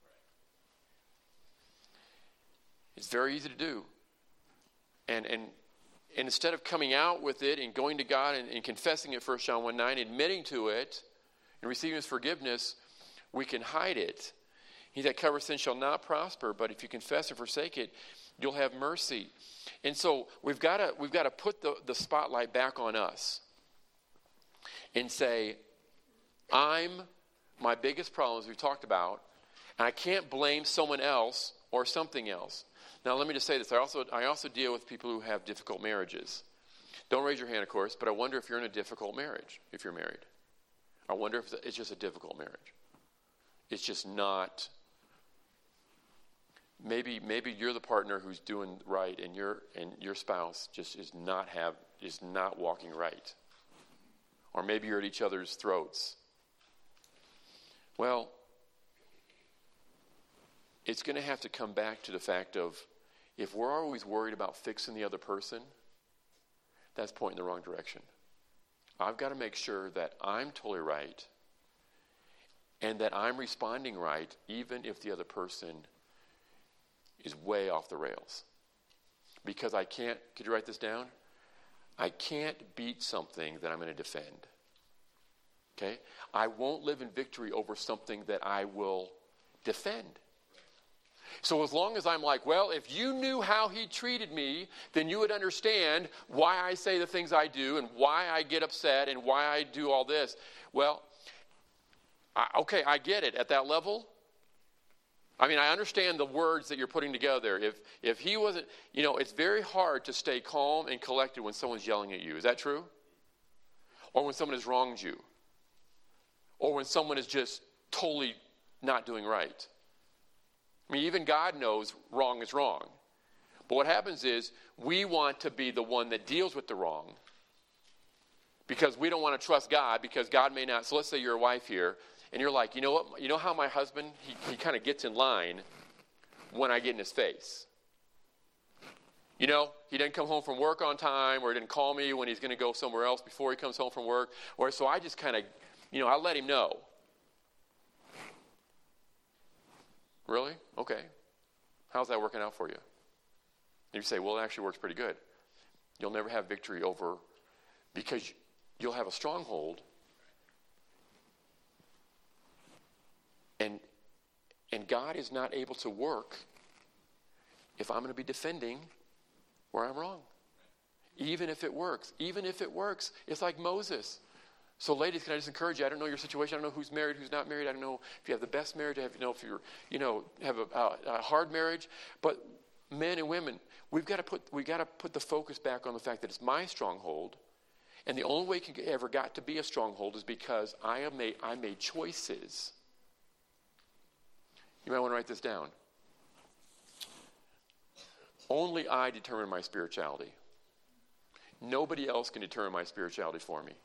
It's very easy to do. And and, and instead of coming out with it and going to God and, and confessing it, First John one nine, admitting to it and receiving his forgiveness, we can hide it. He that covers sin shall not prosper, but if you confess and forsake it, you'll have mercy. And so we've got to we've got to put the, the spotlight back on us and say, I'm my biggest problem, as we've talked about, and I can't blame someone else or something else. Now, let me just say this. I also I also deal with people who have difficult marriages. Don't raise your hand, of course, but I wonder if you're in a difficult marriage, if you're married. I wonder if it's just a difficult marriage. It's just not. Maybe maybe you're the partner who's doing right, and your and your spouse just is not have is not walking right. Or maybe you're at each other's throats. Well, it's going to have to come back to the fact of, if we're always worried about fixing the other person, that's pointing in the wrong direction. I've got to make sure that I'm totally right and that I'm responding right, even if the other person is way off the rails. Because I can't, could you write this down? I can't beat something that I'm going to defend. Okay? I won't live in victory over something that I will defend. So as long as I'm like, well, if you knew how he treated me, then you would understand why I say the things I do and why I get upset and why I do all this. Well, I, okay, I get it at that level. I mean, I understand the words that you're putting together. If if he wasn't, you know, it's very hard to stay calm and collected when someone's yelling at you. Is that true? Or when someone has wronged you? Or when someone is just totally not doing right? I mean, even God knows wrong is wrong. But what happens is we want to be the one that deals with the wrong because we don't want to trust God because God may not. So let's say you're a wife here and you're like, you know what? You know how my husband, he, he kind of gets in line when I get in his face. You know, he didn't come home from work on time, or he didn't call me when he's going to go somewhere else before he comes home from work. Or so I just kind of, you know, I let him know. Really? Okay. How's that working out for you? You say, well, it actually works pretty good. You'll never have victory over, because you'll have a stronghold. And and God is not able to work if I'm going to be defending where I'm wrong. Even if it works. Even if it works. It's like Moses. So ladies, can I just encourage you? I don't know your situation. I don't know who's married, who's not married. I don't know if you have the best marriage. I have, you know, if you're, you know, have a, a, a hard marriage. But men and women, we've got to put we got to put the focus back on the fact that it's my stronghold, and the only way it can ever got to be a stronghold is because I have made I made choices. You might want to write this down. Only I determine my spirituality. Nobody else can determine my spirituality for me.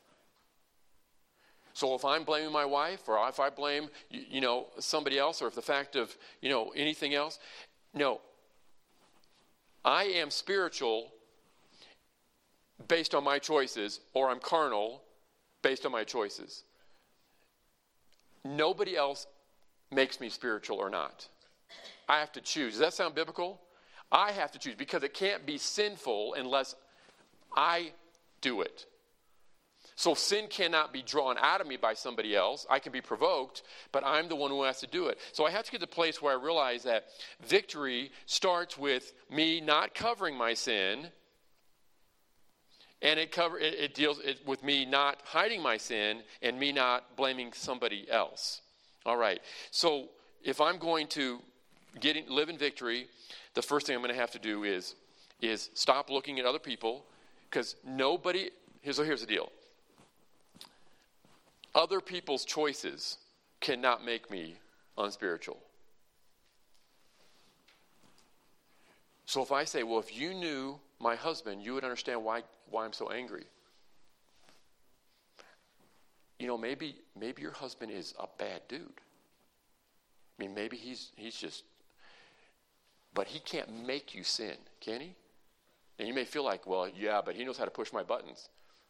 So if I'm blaming my wife, or if I blame, you, you know, somebody else, or if the fact of, you know, anything else, no. I am spiritual based on my choices, or I'm carnal based on my choices. Nobody else makes me spiritual or not. I have to choose. Does that sound biblical? I have to choose, because it can't be sinful unless I do it. So sin cannot be drawn out of me by somebody else. I can be provoked, but I'm the one who has to do it. So I have to get to the place where I realize that victory starts with me not covering my sin, and it cover it, it deals it, with me not hiding my sin and me not blaming somebody else. All right. So if I'm going to get in, live in victory, the first thing I'm going to have to do is is stop looking at other people, because nobody. Here's here's the deal. Other people's choices cannot make me unspiritual. So if I say, well, if you knew my husband, you would understand why why I'm so angry. You know, maybe maybe your husband is a bad dude. I mean, maybe he's he's just, but he can't make you sin, can he? And you may feel like, well, yeah, but he knows how to push my buttons.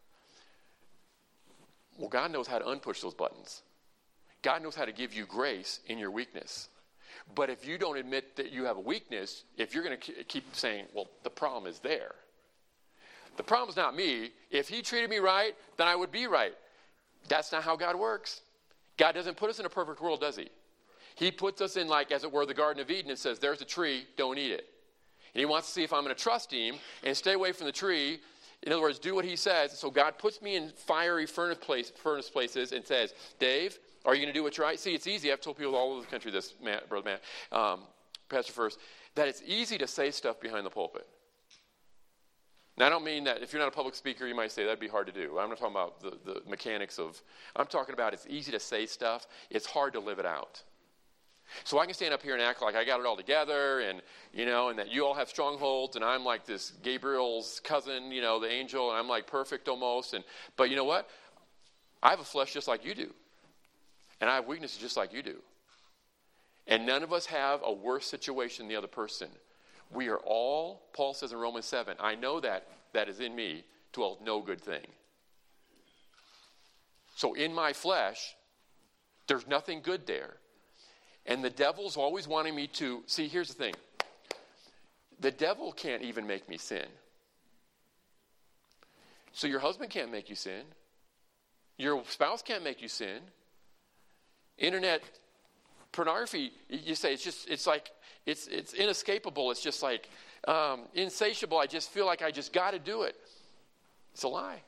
Well, God knows how to unpush those buttons. God knows how to give you grace in your weakness. But if you don't admit that you have a weakness, if you're going to keep saying, well, the problem is there. The problem's not me. If he treated me right, then I would be right. That's not how God works. God doesn't put us in a perfect world, does he? He puts us in, like, as it were, the Garden of Eden and says, there's a tree, don't eat it. And he wants to see if I'm going to trust him and stay away from the tree. In other words, do what he says. So God puts me in fiery furnace, place, furnace places and says, Dave, are you going to do what's right? See, it's easy. I've told people all over the country this, Matt, Brother Matt, um, Pastor First, that it's easy to say stuff behind the pulpit. Now, I don't mean that if you're not a public speaker, you might say that'd be hard to do. I'm not talking about the, the mechanics of, I'm talking about it's easy to say stuff. It's hard to live it out. So I can stand up here and act like I got it all together and, you know, and that you all have strongholds and I'm like this Gabriel's cousin, you know, the angel, and I'm like perfect almost. And but you know what? I have a flesh just like you do. And I have weaknesses just like you do. And none of us have a worse situation than the other person. We are all, Paul says in Romans seven, I know that that is in me dwells no good thing. So in my flesh, there's nothing good there. And the devil's always wanting me to, see, here's the thing. The devil can't even make me sin. So your husband can't make you sin. Your spouse can't make you sin. Internet pornography, you say it's just, it's like, it's it's inescapable. It's just like um, insatiable. I just feel like I just got to do it. It's a lie.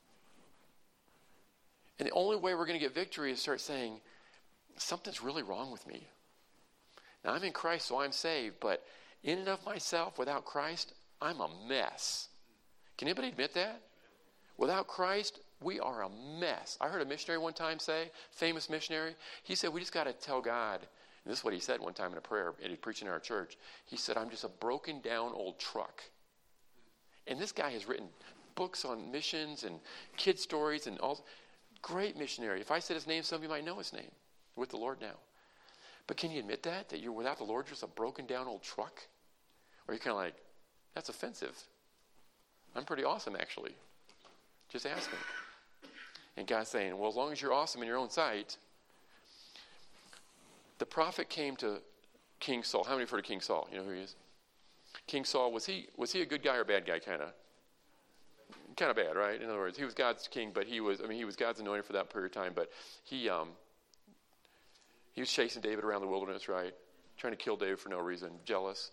And the only way we're going to get victory is start saying, something's really wrong with me. Now, I'm in Christ, so I'm saved, but in and of myself, without Christ, I'm a mess. Can anybody admit that? Without Christ, we are a mess. I heard a missionary one time say, famous missionary, he said, we just got to tell God, and this is what he said one time in a prayer, and he preached in our church. He said, I'm just a broken down old truck. And this guy has written books on missions and kid stories and all. Great missionary. If I said his name, some of you might know his name. With the Lord now. But can you admit that? That you're without the Lord, just a broken down old truck? Or you're kind of like, that's offensive. I'm pretty awesome, actually. Just ask him. And God's saying, well, as long as you're awesome in your own sight. The prophet came to King Saul. How many have heard of King Saul? You know who he is? King Saul, was he was he a good guy or a bad guy, kind of? Kind of bad, right? In other words, he was God's king, but he was, I mean, he was God's anointed for that period of time, but he, um, he was chasing David around the wilderness, right? Trying to kill David for no reason, jealous.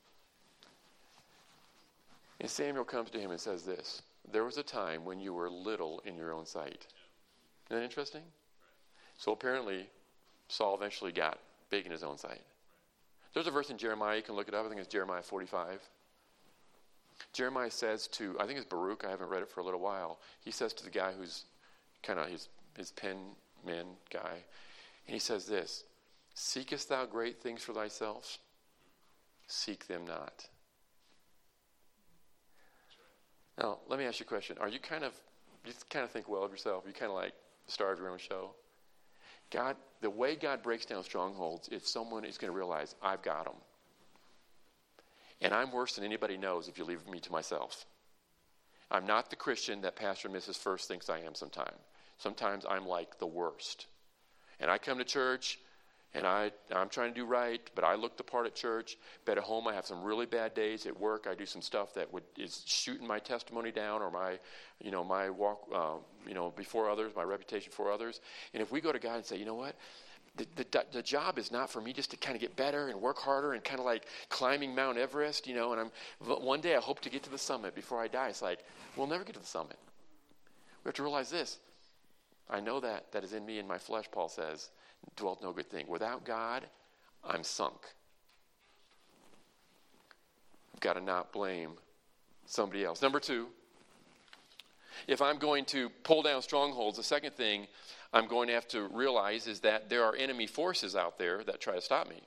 And Samuel comes to him and says this, there was a time when you were little in your own sight. Isn't that interesting? So apparently, Saul eventually got big in his own sight. There's a verse in Jeremiah, you can look it up, I think it's Jeremiah forty-five. Jeremiah says to, I think it's Baruch, I haven't read it for a little while. He says to the guy who's kind of his, his pen man guy, and he says this, seekest thou great things for thyself? Seek them not. Now, let me ask you a question. Are you kind of, you kind of think well of yourself? You kind of like star of your own show? God, the way God breaks down strongholds, if someone is going to realize, I've got them. And I'm worse than anybody knows if you leave me to myself. I'm not the Christian that Pastor and Missus First thinks I am sometimes. Sometimes I'm like the worst. And I come to church, and I, I'm trying to do right, but I look the part at church. But at home, I have some really bad days. At work, I do some stuff that would is shooting my testimony down or my, you know, my walk, uh, you know, before others, my reputation before others. And if we go to God and say, you know what? The, the, the job is not for me just to kind of get better and work harder and kind of like climbing Mount Everest, you know, and I'm one day I hope to get to the summit before I die. It's like, we'll never get to the summit. We have to realize this. I know that that is in me and my flesh, Paul says, dwelt no good thing. Without God, I'm sunk. I've got to not blame somebody else. Number two, if I'm going to pull down strongholds, the second thing I'm going to have to realize is that there are enemy forces out there that try to stop me.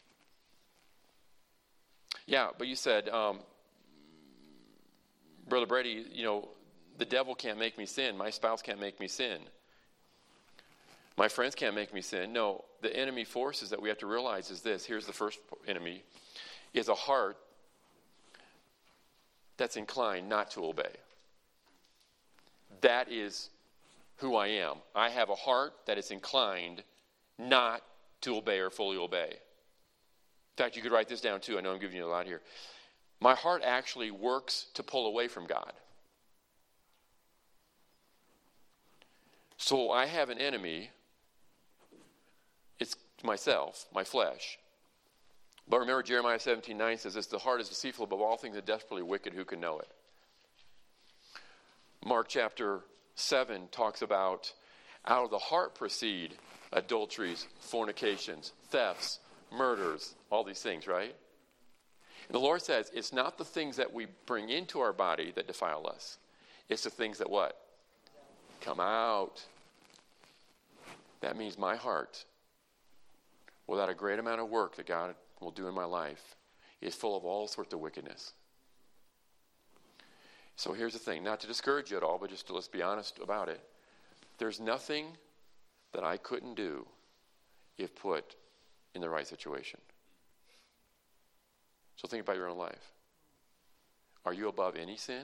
Yeah, but you said, um, Brother Brady, you know, the devil can't make me sin. My spouse can't make me sin. My friends can't make me sin. No, the enemy forces that we have to realize is this. Here's the first enemy, is a heart that's inclined not to obey. That is who I am. I have a heart that is inclined not to obey or fully obey. In fact, you could write this down too. I know I'm giving you a lot here. My heart actually works to pull away from God. So I have an enemy. It's myself, my flesh. But remember, Jeremiah seventeen nine says this, the heart is deceitful above all things and desperately wicked. Who can know it? Mark chapter seven talks about out of the heart proceed adulteries, fornications, thefts, murders, all these things, right? And the Lord says it's not the things that we bring into our body that defile us. It's the things that what? Come out. That means my heart, without a great amount of work that God will do in my life, is full of all sorts of wickedness. So here's the thing, not to discourage you at all, but just to let's be honest about it. There's nothing that I couldn't do if put in the right situation. So think about your own life. Are you above any sin?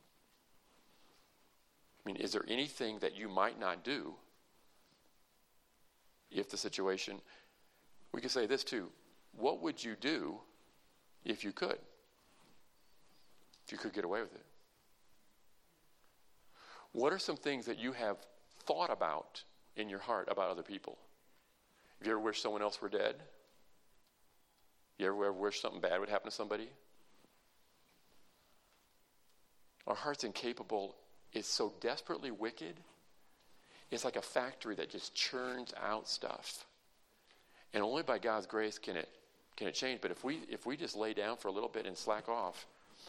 I mean, is there anything that you might not do if the situation... We could say this too. What would you do if you could? If you could get away with it? What are some things that you have thought about in your heart about other people? Have you ever wished someone else were dead? You ever, ever wish something bad would happen to somebody? Our heart's incapable. It's so desperately wicked. It's like a factory that just churns out stuff. And only by God's grace can it can it change. But if we if we just lay down for a little bit and slack off,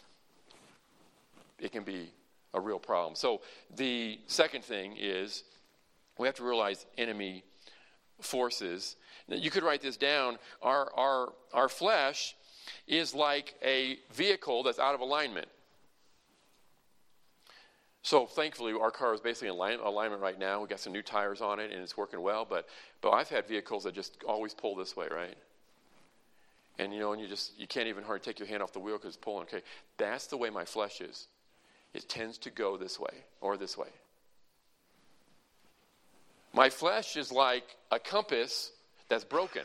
it can be a real problem. So the second thing is we have to realize enemy forces. Now, you could write this down. Our our our flesh is like a vehicle that's out of alignment. So thankfully, our car is basically in alignment right now. We've got some new tires on it, and it's working well. But but I've had vehicles that just always pull this way, right? And, you know, and you just, you can't even hardly take your hand off the wheel because it's pulling. Okay, that's the way my flesh is. It tends to go this way or this way. My flesh is like a compass that's broken,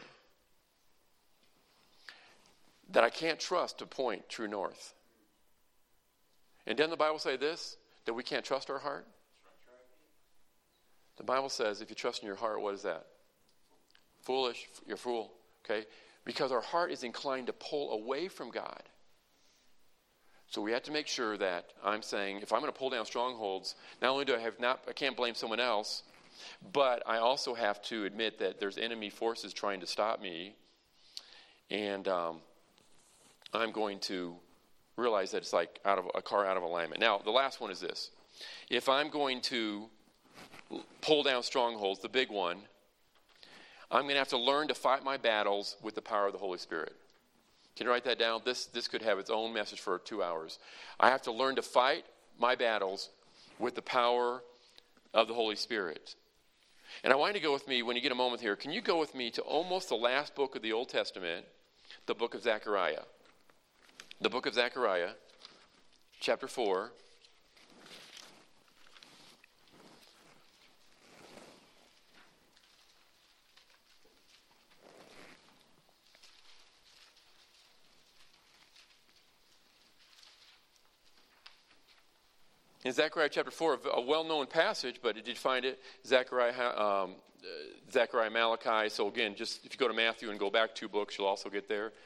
that I can't trust to point true north. And doesn't the Bible say this? That we can't trust our heart? The Bible says if you trust in your heart, what is that? Foolish, you're a fool, okay? Because our heart is inclined to pull away from God. So we have to make sure that I'm saying, if I'm going to pull down strongholds, not only do I have not, I can't blame someone else, but I also have to admit that there's enemy forces trying to stop me, and um, I'm going to realize that it's like out of a car out of alignment. Now, the last one is this. If I'm going to pull down strongholds, the big one, I'm going to have to learn to fight my battles with the power of the Holy Spirit. Can you write that down? This, this could have its own message for two hours. I have to learn to fight my battles with the power of the Holy Spirit. And I want you to go with me, when you get a moment here, can you go with me to almost the last book of the Old Testament, the book of Zechariah? The book of Zechariah, chapter four. In Zechariah chapter four, a well-known passage, but did you find it? Zechariah, um, Zechariah, Malachi. So again, just if you go to Matthew and go back two books, you'll also get there.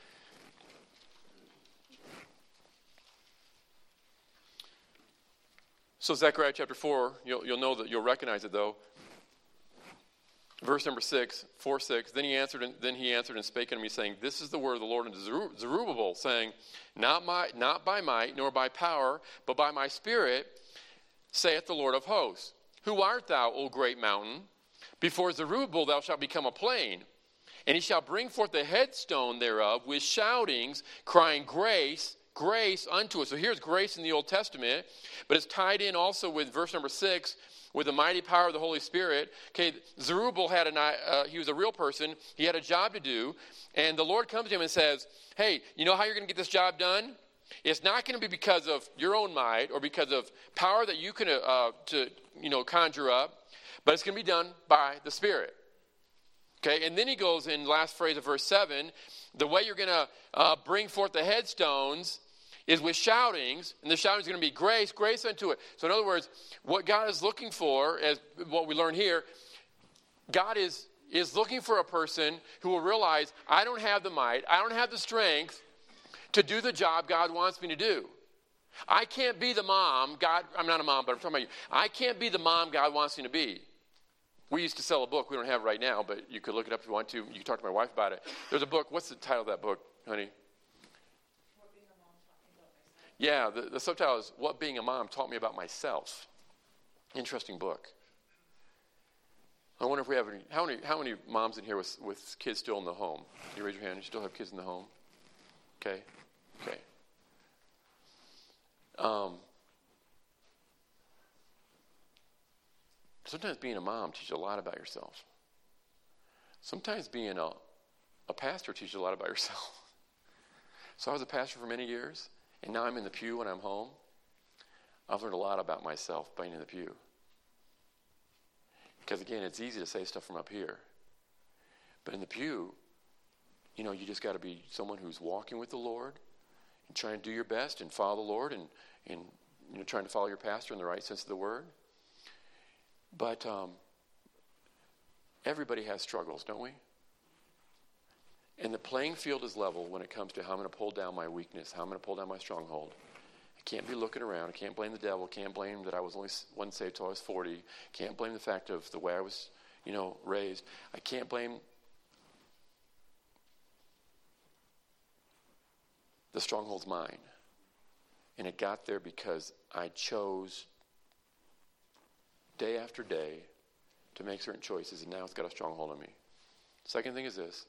So Zechariah chapter four, you'll, you'll know that you'll recognize it though. Verse number six, four six. Then he answered, and then he answered and spake unto me, saying, "This is the word of the Lord unto Zerubbabel, saying, Not my, not by might nor by power, but by my Spirit, saith the Lord of hosts. Who art thou, O great mountain? Before Zerubbabel thou shalt become a plain, and he shall bring forth the headstone thereof with shoutings, crying, Grace, grace unto us." So here's grace in the Old Testament, but it's tied in also with verse number six, with the mighty power of the Holy Spirit. Okay, Zerubbabel had an, uh, he was a real person. He had a job to do, and the Lord comes to him and says, "Hey, you know how you're going to get this job done? It's not going to be because of your own might or because of power that you can uh, to you know conjure up, but it's going to be done by the Spirit. Okay, and then he goes in the last phrase of verse seven, the way you're going to uh, bring forth the headstones is with shoutings, and the shouting is going to be grace, grace unto it. So in other words, what God is looking for, as what we learn here, God is, is looking for a person who will realize, I don't have the might, I don't have the strength to do the job God wants me to do. I can't be the mom, God, I'm not a mom, but I'm talking about you. I can't be the mom God wants me to be. We used to sell a book. We don't have it right now, but you could look it up if you want to. You can talk to my wife about it. There's a book. What's the title of that book, honey? What Being a Mom Taught Me About Myself. Yeah, the, the subtitle is What Being a Mom Taught Me About Myself. Interesting book. I wonder if we have any, how many how many moms in here with, with kids still in the home? Can you raise your hand? You still have kids in the home? Okay, okay. Um, sometimes being a mom teaches you a lot about yourself. Sometimes being a, a pastor teaches you a lot about yourself. So I was a pastor for many years, and now I'm in the pew when I'm home. I've learned a lot about myself being in the pew. Because again, it's easy to say stuff from up here. But in the pew, you know, you just got to be someone who's walking with the Lord and trying to do your best and follow the Lord and, and you know, trying to follow your pastor in the right sense of the word. But um, everybody has struggles, don't we? And the playing field is level when it comes to how I'm going to pull down my weakness, how I'm going to pull down my stronghold. I can't be looking around. I can't blame the devil. Can't blame that I was only one saved till I was forty. Can't blame the fact of the way I was, you know, raised. I can't blame the stronghold's mine. And it got there because I chose day after day to make certain choices, and now it's got a stronghold on me. Second thing is this.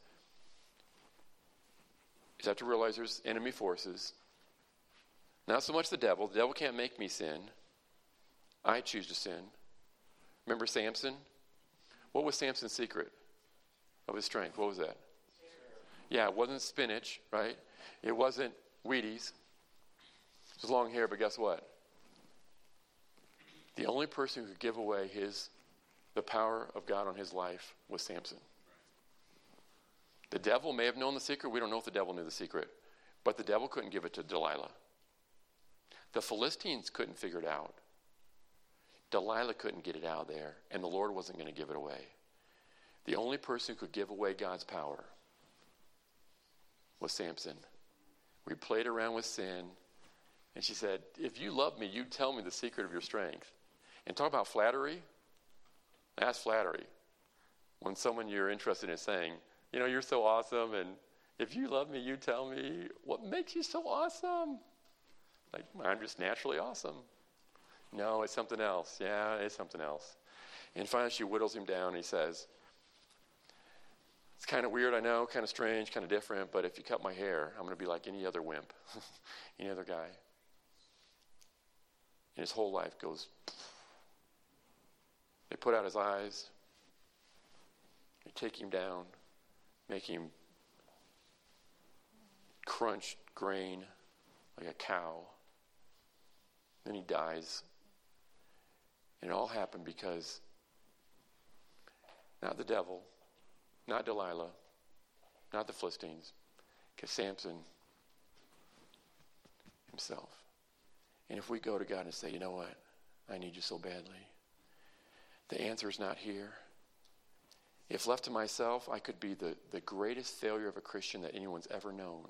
Is I have to realize there's enemy forces. Not so much the devil. The devil can't make me sin. I choose to sin. Remember Samson? What was Samson's secret of his strength? What was that? Yeah, it wasn't spinach, right? It wasn't Wheaties. It was long hair, but guess what? The only person who could give away his the power of God on his life was Samson. The devil may have known the secret. We don't know if the devil knew the secret. But the devil couldn't give it to Delilah. The Philistines couldn't figure it out. Delilah couldn't get it out of there. And the Lord wasn't going to give it away. The only person who could give away God's power was Samson. We played around with sin. And she said, if you love me, you tell me the secret of your strength. And talk about flattery. That's flattery. When someone you're interested in saying, you know, you're so awesome, and if you love me, you tell me what makes you so awesome. Like, I'm just naturally awesome. No, it's something else. Yeah, it's something else. And finally, she whittles him down, and he says, it's kind of weird, I know, kind of strange, kind of different, but if you cut my hair, I'm going to be like any other wimp, any other guy. And his whole life goes, they put out his eyes, they take him down, make him crunch grain like a cow. Then he dies. And it all happened because not the devil, not Delilah, not the Philistines, because Samson himself. And if we go to God and say, you know what, I need you so badly, the answer is not here. If left to myself, I could be the, the greatest failure of a Christian that anyone's ever known.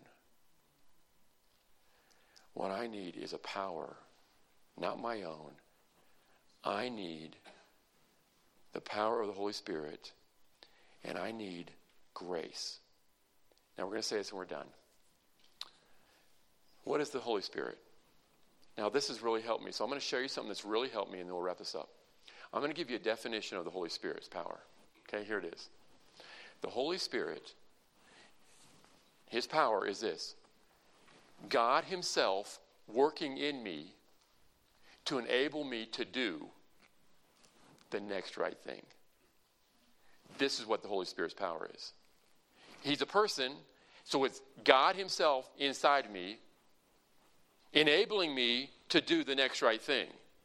What I need is a power, not my own. I need the power of the Holy Spirit, and I need grace. Now we're going to say this and we're done. What is the Holy Spirit? Now this has really helped me, so I'm going to show you something that's really helped me, and then we'll wrap this up. I'm going to give you a definition of the Holy Spirit's power. Okay, here it is. The Holy Spirit, his power is this. God himself working in me to enable me to do the next right thing. This is what the Holy Spirit's power is. He's a person, so it's God himself inside me enabling me to do the next right thing.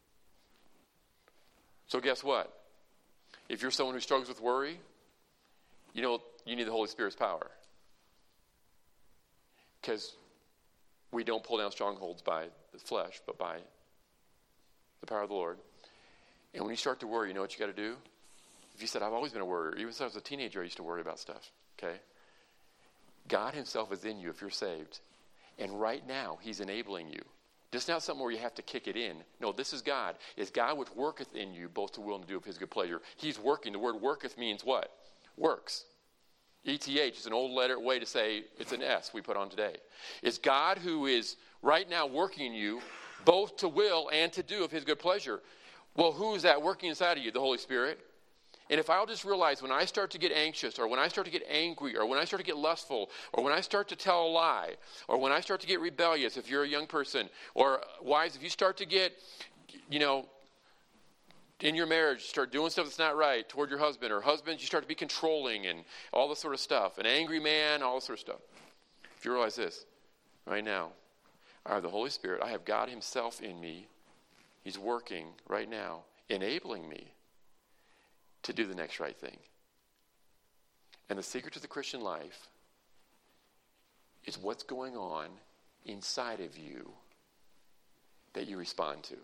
So guess what? If you're someone who struggles with worry, you know, you need the Holy Spirit's power. Because we don't pull down strongholds by the flesh, but by the power of the Lord. And when you start to worry, you know what you got to do? If you said, I've always been a worrier, even since I was a teenager, I used to worry about stuff. Okay? God himself is in you if you're saved. And right now, he's enabling you. This is not something where you have to kick it in. No, this is God. It's God which worketh in you, both to will and to do of his good pleasure. He's working. The word worketh means what? Works. E T H is an old letter way to say it's an S we put on today. It's God who is right now working in you, both to will and to do of his good pleasure. Well, who is that working inside of you? The Holy Spirit. And if I'll just realize when I start to get anxious, or when I start to get angry, or when I start to get lustful, or when I start to tell a lie, or when I start to get rebellious, if you're a young person, or wives, if you start to get, you know, in your marriage, start doing stuff that's not right toward your husband, or husbands, you start to be controlling and all this sort of stuff, an angry man, all this sort of stuff. If you realize this, right now, I have the Holy Spirit, I have God himself in me. He's working right now, enabling me to do the next right thing. And the secret to the Christian life is what's going on inside of you that you respond to.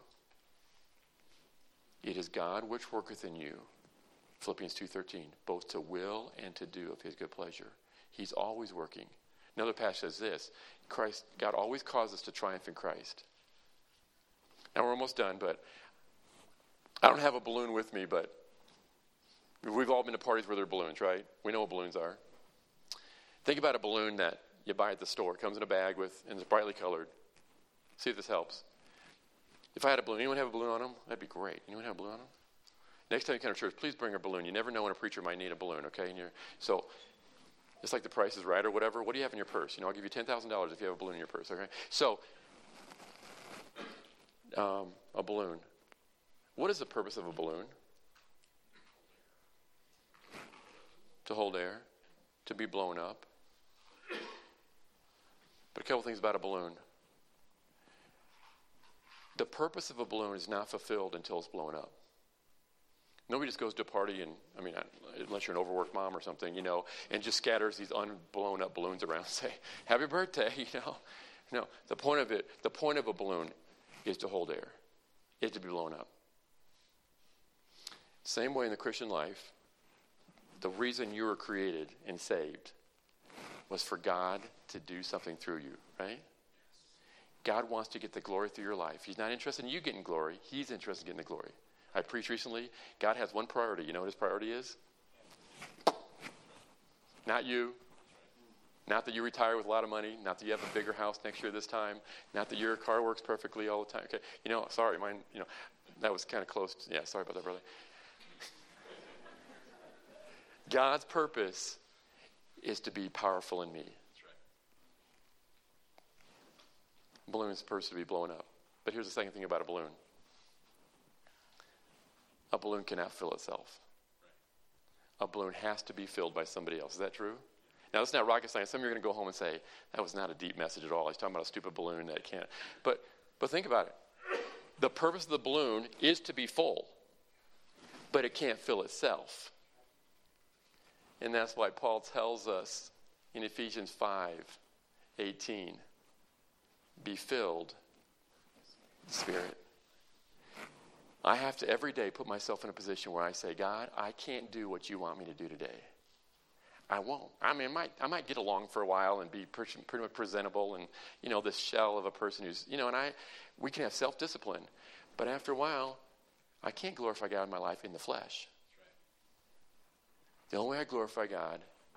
It is God which worketh in you, Philippians two thirteen, both to will and to do of his good pleasure. He's always working. Another passage says this, Christ, God always causes us to triumph in Christ. Now we're almost done, but I don't have a balloon with me, but we've all been to parties where there are balloons, right? We know what balloons are. Think about a balloon that you buy at the store. It comes in a bag with, and it's brightly colored. See if this helps. If I had a balloon, anyone have a balloon on them? That'd be great. Anyone have a balloon on them? Next time you come to church, please bring a balloon. You never know when a preacher might need a balloon, okay? And you're, so it's like the Price is Right or whatever. What do you have in your purse? You know, I'll give you ten thousand dollars if you have a balloon in your purse, okay? So, um, a balloon. What is the purpose of a balloon? To hold air, to be blown up. But a couple things about a balloon. The purpose of a balloon is not fulfilled until it's blown up. Nobody just goes to a party and, I mean, unless you're an overworked mom or something, you know, and just scatters these unblown up balloons around and say, happy birthday, you know. No, the point of it, the point of a balloon is to hold air, is to be blown up. Same way in the Christian life, the reason you were created and saved was for God to do something through you, right? God wants to get the glory through your life. He's not interested in you getting glory. He's interested in getting the glory. I preached recently, God has one priority. You know what his priority is? Not you. Not that you retire with a lot of money. Not that you have a bigger house next year this time. Not that your car works perfectly all the time. Okay, you know, sorry, mine, you know, that was kind of close. Yeah, sorry about that, brother. God's purpose is to be powerful in me. That's right. Balloon is supposed to be blown up. But here's the second thing about a balloon. A balloon cannot fill itself. Right. A balloon has to be filled by somebody else. Is that true? Now, it's not rocket science. Some of you are going to go home and say, that was not a deep message at all. He's talking about a stupid balloon that can't. But, but think about it. The purpose of the balloon is to be full, but it can't fill itself. And that's why Paul tells us in Ephesians five eighteen, be filled with the Spirit. I have to every day put myself in a position where I say, God, I can't do what you want me to do today. I won't. I mean, I might, I might get along for a while and be pretty, pretty much presentable and, you know, this shell of a person who's, you know, and I, we can have self-discipline. But after a while, I can't glorify God in my life in the flesh. The only way I glorify God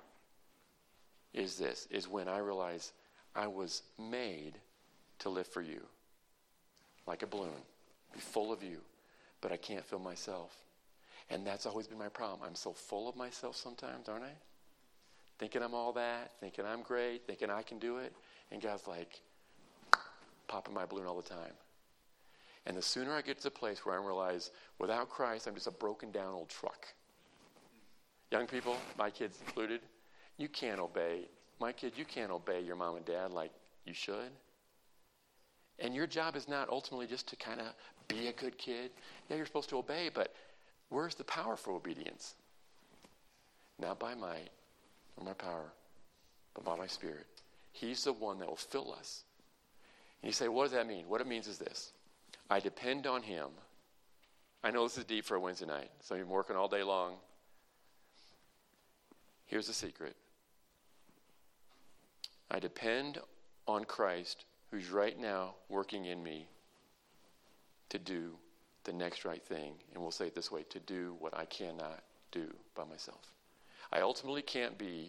is this, is when I realize I was made to live for you. Like a balloon, be full of you, but I can't fill myself. And that's always been my problem. I'm so full of myself sometimes, aren't I? Thinking I'm all that, thinking I'm great, thinking I can do it. And God's like, popping my balloon all the time. And the sooner I get to the place where I realize, without Christ, I'm just a broken down old truck. Young people, my kids included, you can't obey. My kid, you can't obey your mom and dad like you should. And your job is not ultimately just to kind of be a good kid. Yeah, you're supposed to obey, but where's the power for obedience? Not by might or my power, but by my Spirit. He's the one that will fill us. And you say, what does that mean? What it means is this. I depend on him. I know this is deep for a Wednesday night, so you're working all day long. Here's the secret. I depend on Christ, who's right now working in me to do the next right thing. And we'll say it this way, to do what I cannot do by myself. I ultimately can't be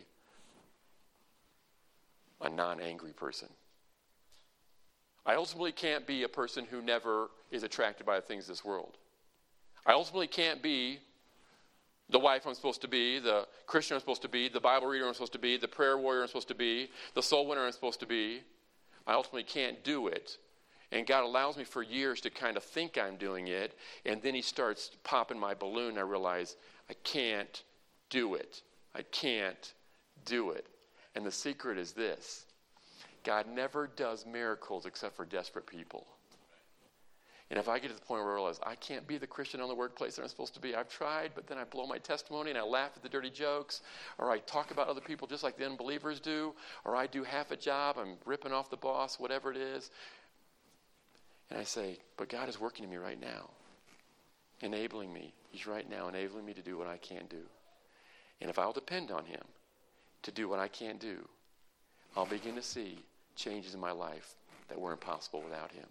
a non-angry person. I ultimately can't be a person who never is attracted by the things of this world. I ultimately can't be the wife I'm supposed to be, the Christian I'm supposed to be, the Bible reader I'm supposed to be, the prayer warrior I'm supposed to be, the soul winner I'm supposed to be. I ultimately can't do it. And God allows me for years to kind of think I'm doing it, and then he starts popping my balloon. I realize I can't do it. I can't do it. And the secret is this. God never does miracles except for desperate people. And if I get to the point where I realize I can't be the Christian on the workplace that I'm supposed to be, I've tried, but then I blow my testimony and I laugh at the dirty jokes, or I talk about other people just like the unbelievers do, or I do half a job, I'm ripping off the boss, whatever it is. And I say, but God is working in me right now, enabling me. He's right now enabling me to do what I can't do. And if I'll depend on him to do what I can't do, I'll begin to see changes in my life that were impossible without him.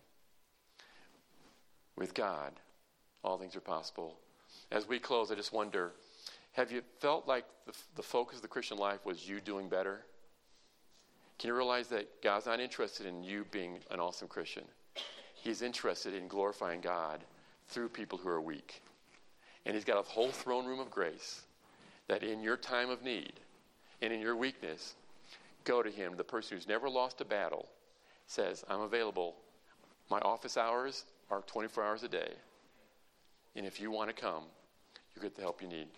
With God, all things are possible. As we close, I just wonder, have you felt like the, the focus of the Christian life was you doing better? Can you realize that God's not interested in you being an awesome Christian? He's interested in glorifying God through people who are weak. And he's got a whole throne room of grace that in your time of need and in your weakness, go to him. The person who's never lost a battle says, I'm available. My office hours are twenty-four hours a day. And if you want to come, you get the help you need.